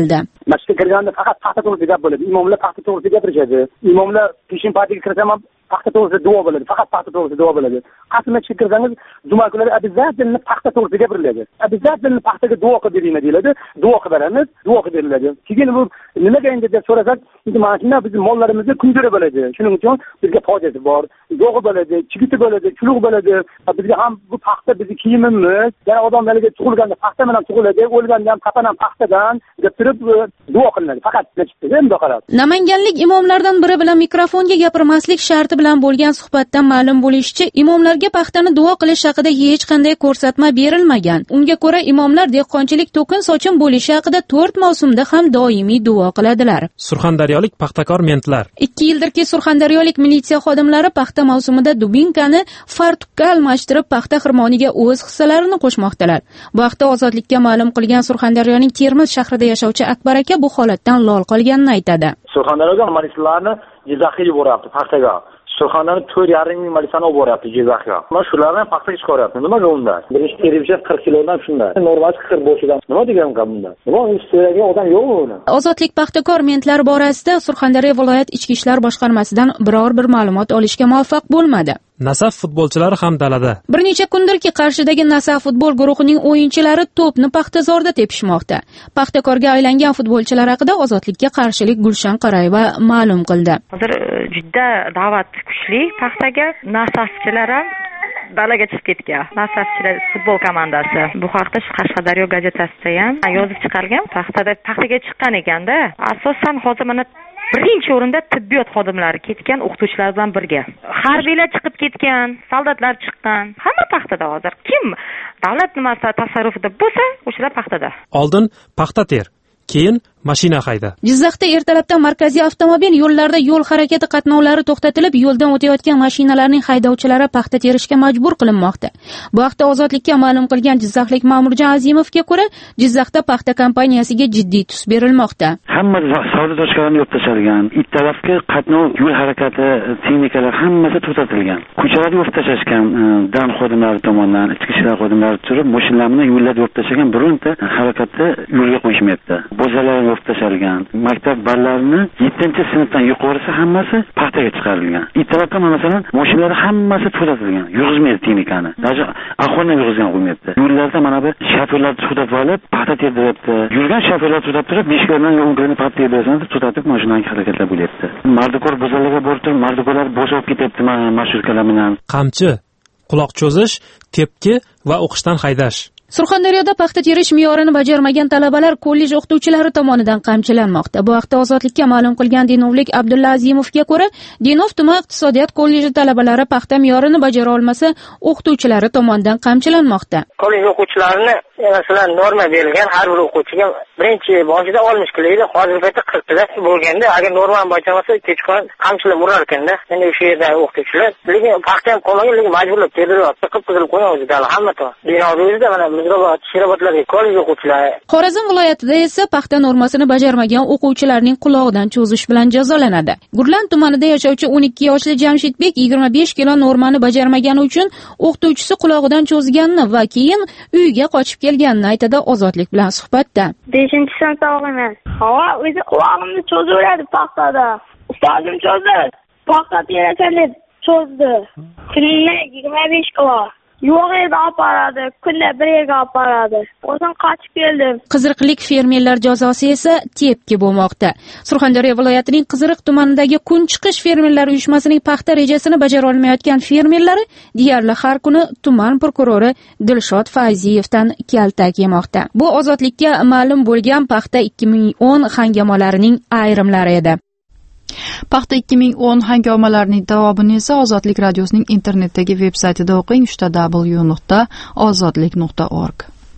masjidga kirganda faqat paxta to'g'risida gap bo'ladi. Imomlar paxta to'g'risida gapirishadi. Imomlar peshin partiyaga kirsam ham paxta to'g'risida duo bo'ladi. Faqat paxta to'g'risida duo bo'ladi. Qaysi masjidga kirsangiz juma kunlari обязательно paxta to'g'risida gapiriladi. Обязательно paxtaga duo qilib beringlar deyiladi. Duo qilib beramiz, duo qilib beriladi. Keyin bu nimaga endi deb so'rasak, mana shunday bizning mollarimizga kundura bo'ladi. Shuning uchun bizga foydasi bor. Yo'g'i bo'ladi, chigiti bo'ladi, chuluq bo'ladi. Bizga ham bu paxta bizning kiyimimiz. Yana odamlarga tug'ilganda paxta bilan tug'iladi, o'lganda ham kapan ham paxtadan deb turib duo qilinadi. Faqat masjidda endi qarab. Namanganlik imomlardan biri bilan mikrofonga gapirmaslik sharti bilan bo'lgan suhbatdan ma'lum bo'lishicha, imomlarga paxtani duo qilish haqida hech qanday ko'rsatma berilmagan. Unga ko'ra, imomlar dehqonchilik to'kin sochin bo'lishi haqida 4 mavsumda ham doimiy duo qiladilar. Surxondaryolik paxtakor mentlar. 2 yildirki surxondaryolik militsiya xodimlari paxta mavsumida dubinkani fartukka almashtirib paxta xirmoniga o'z hissalarini qo'shmoqdalar. Bu haqda Ozodlikka ma'lum qilgan Surxondaryoning Termiz shahrida yashovchi Akbar aka bu holatdan lol qolganini aytadi. Surxondaryoga marislarni Jizzaxga yuboryapti paxtaga. Surxondaryoda 4,5 ming marisani olib boryapti Jizzaxga. Mana shularni paxtaga chiqaryapti. Nimaga unda? Birinchi teribcha 40 kilodan shunday. Normasi 40 boshidan. Nima degan gap bunda? Nima istagan odam yo'qmi uni? Ozodlik paxtakor mentlar borasida Surxondaryo viloyat ichki ishlar boshqarmasidan biror bir ma'lumot olishga muvaffaq bo'lmadi. Nasaf futbolchilari ham dalada. Bir necha kundirki Qarshidagi Nasaf futbol guruhining o'yinchilari to'pni paxtazorda tepishmoqda. Paxtakorga aylangan futbolchilar haqida Ozodlikka qarshilik Gulshan Qarayeva ma'lum qildi. Hozir juda da'vat kuchli paxtaga, Nasafchilar ham dalaga chiqib ketgan. Nasafchilar futbol komandasi. Bu haqda Qashqadaryo gazetasida ham yozib chiqargan. Paxtaga chiqqan ekanda, asosan hozir mana birinchi o'rinda tibbiyot xodimlari ketgan, o'qituvchilar bilan birga. Harbiylar chiqib ketgan, soldatlar chiqqan. Hamma paxtada hozir. Kim davlat nimasida tasarrufida bo'lsa, o'shalar paxtada. Oldin paxta ter, keyin mashina hayda. Jizzaxda ertalabdan markaziy avtomobil yo'llarida yo'l harakati qatnovlari to'xtatilib, yo'ldan o'tayotgan mashinalarning haydovchilari paxta terishga majbur qilinmoqda. Bu haqda Ozodlikka ma'lum qilgan jizzaxlik Ma'murjon Azimovga ko'ra, Jizzaxda paxta kompaniyasiga jiddiy tus berilmoqda. Hamma savdo do'konlari yopib tashalgan. Ikki qatnov yo'l harakati texnikalar hammasi to'xtatilgan. Ko'chalarni yopib tashashgan dan xodimlari tomonidan, ichki ishlar xodimlari turib, mashinalarni yo'llarga yopib tashagan, bironta harakatni yo'lga qo'yishmayapti. Bozorlarni tashalgan. Maktab ballarini 7-sinfdan yuqorisi hammasi paxtaga chiqarilgan. Ittarafdan masalan mashinalar hammasi to'xtatilgan. Yurg'izmaydi texnikani. Даже ahvolni yurg'izgan qo'ymayapti. Yo'llarda mana bu shofyorlar to'xtatib olib, paxta terdiryapti. Yurgan shofyorlar to'xtatib turib, 5 kilodan 10 kilodan paxta terdirsan deb to'xtatib mashinalarga harakatlar bo'lyapti. Mardikor bozorlarga borib turib, mardikorlar bo'shab ketyapti marshrutkalar bilan. Qamchi, quloq cho'zish, tepki va o'qishdan haydash. Surxondaryoda paxta terish me'yorini bajarmagan talabalar kollej o'qituvchilari tomonidan qamchilanmoqda. Bu haqda Ozodlikka ma'lum qilgan Dinovlik Abdulla Azimovga ko'ra, Dinov tuman iqtisodiyot kolleji talabalari paxta me'yorini bajara olmasa, o'qituvchilari tomonidan qamchilanmoqda. Kollej o'quvchilarini masalan norma berilgan, har bir o'quvchiga birinchi boshida 60 kiloda, hozirgi paytda 40 kilo bo'lganda, agar normani bajarmasa, kechqurun qamchilab urar ekanda. Endi o'sha yerda o'qituvchilar, lekin paxta ham qolmagan, lekin majburlab terdiryapti, qilib qo'yamiz dala hamma to. Dinovlikda mana Xorazm viloyatida esa paxta normasini bajarmagan o'quvchilarning qulog'idan cho'zish bilan jazolanadi. Gurlan tumanida yashovchi 12 yoshli Jamshidbek 25 kilo normani bajarmagani uchun o'qituvchisi qulog'idan cho'zganini va keyin uyiga qochib kelganini aytadi Ozodlik bilan suhbatda. 5-sinfda o'qiyman. Havo o'zi qulog'imni cho'zaveradi paxtada. Ustozim cho'zdi. Paxta terasan deb cho'zdi. Kunida 25 kilo. Yo'q yerga olib boradi, kunda bir yerga olib boradi. O'zim qochib keldim. Qiziriqlik fermerlar jazosi esa tepki bo'lmoqda. Surxondaryo viloyatining Qiziriq tumanidagi Kun chiqish fermerlar uyushmasining paxta rejasini bajara olmayotgan fermerlari deyarli har kuni tuman prokurori Dilshod Fayziyevdan kaltak yemoqda. Bu Ozodlikka ma'lum bo'lgan paxta 2010 hangamolarining ayrimlari edi. Paxta 2010 hangomalarining davomini esa Ozodlik radiosining internetdagi veb-saytida o'qing www.ozodlik.org.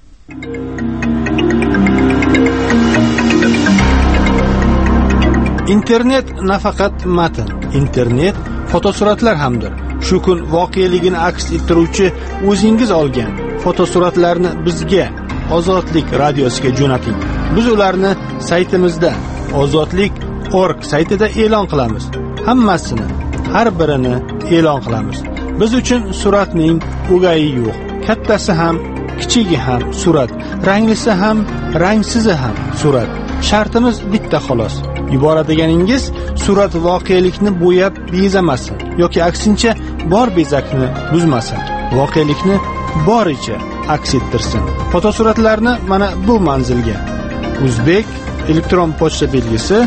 Internet nafaqat matn, internet fotosuratlar hamdir. Shu kun voqeligini aks ettiruvchi o'zingiz olgan fotosuratlarni bizga Ozodlik radiosiga jo'nating. Biz ularni saytimizda ozodlik.org saytida e'lon qilamiz. Hammasini, har birini e'lon qilamiz. Biz uchun suratning o'gayi yo'q. Kattasi ham, kichigi ham surat, ranglisi ham, rangsizi ham surat. Shartimiz bitta xolos. Yuboradiganingiz surat voqelikni bo'yab bezamasin yoki aksincha bor bezakni buzmasin. Voqelikni boricha aks ettirsin. Fotosuratlarni mana bu manzilga Uzbek elektron pochta belgisi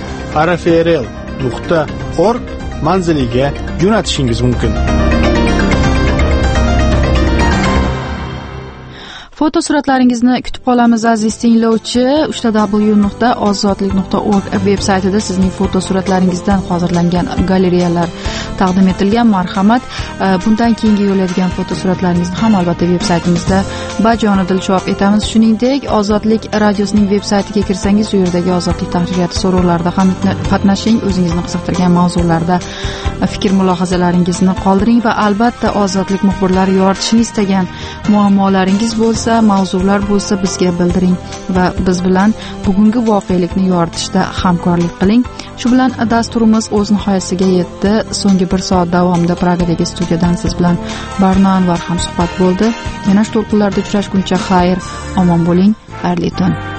rfrl.org manziliga jo'natishingiz mumkin. Fotosuratlaringizni kutib qolamiz aziz tinglovchi. www.ozodlik.org veb-saytida sizning fotosuratlaringizdan hozirlangan galereyalar taqdim etilgan. Marhamat, bundan keyingi yo'llaydigan fotosuratlaringizni ham albatta veb-saytimizda bajonidil chop etamiz. Shuningdek, Ozodlik radiosining veb-saytiga kirsangiz, u yerdagi Ozodlik tahririyati so'rovlarida ham qatnashing, o'zingizni qiziqtirgan mavzularda fikr mulohazalaringizni qoldiring va albatta Ozodlik muxbirlari yoritishni istagan muammolaringiz bo'lsa, mavzular bo'lsa bizga bildiring va biz bilan bugungi voqelikni yoritishda hamkorlik qiling. Shu bilan dasturimiz o'z nihoyasiga yetdi. So'nggi 1 soat davomida Pragadagi studiyadan siz bilan Barno Anvar ham suhbat bo'ldi. Yana shu to'lqinlarda uchrashguncha xayr, omon bo'ling, xayrli tun.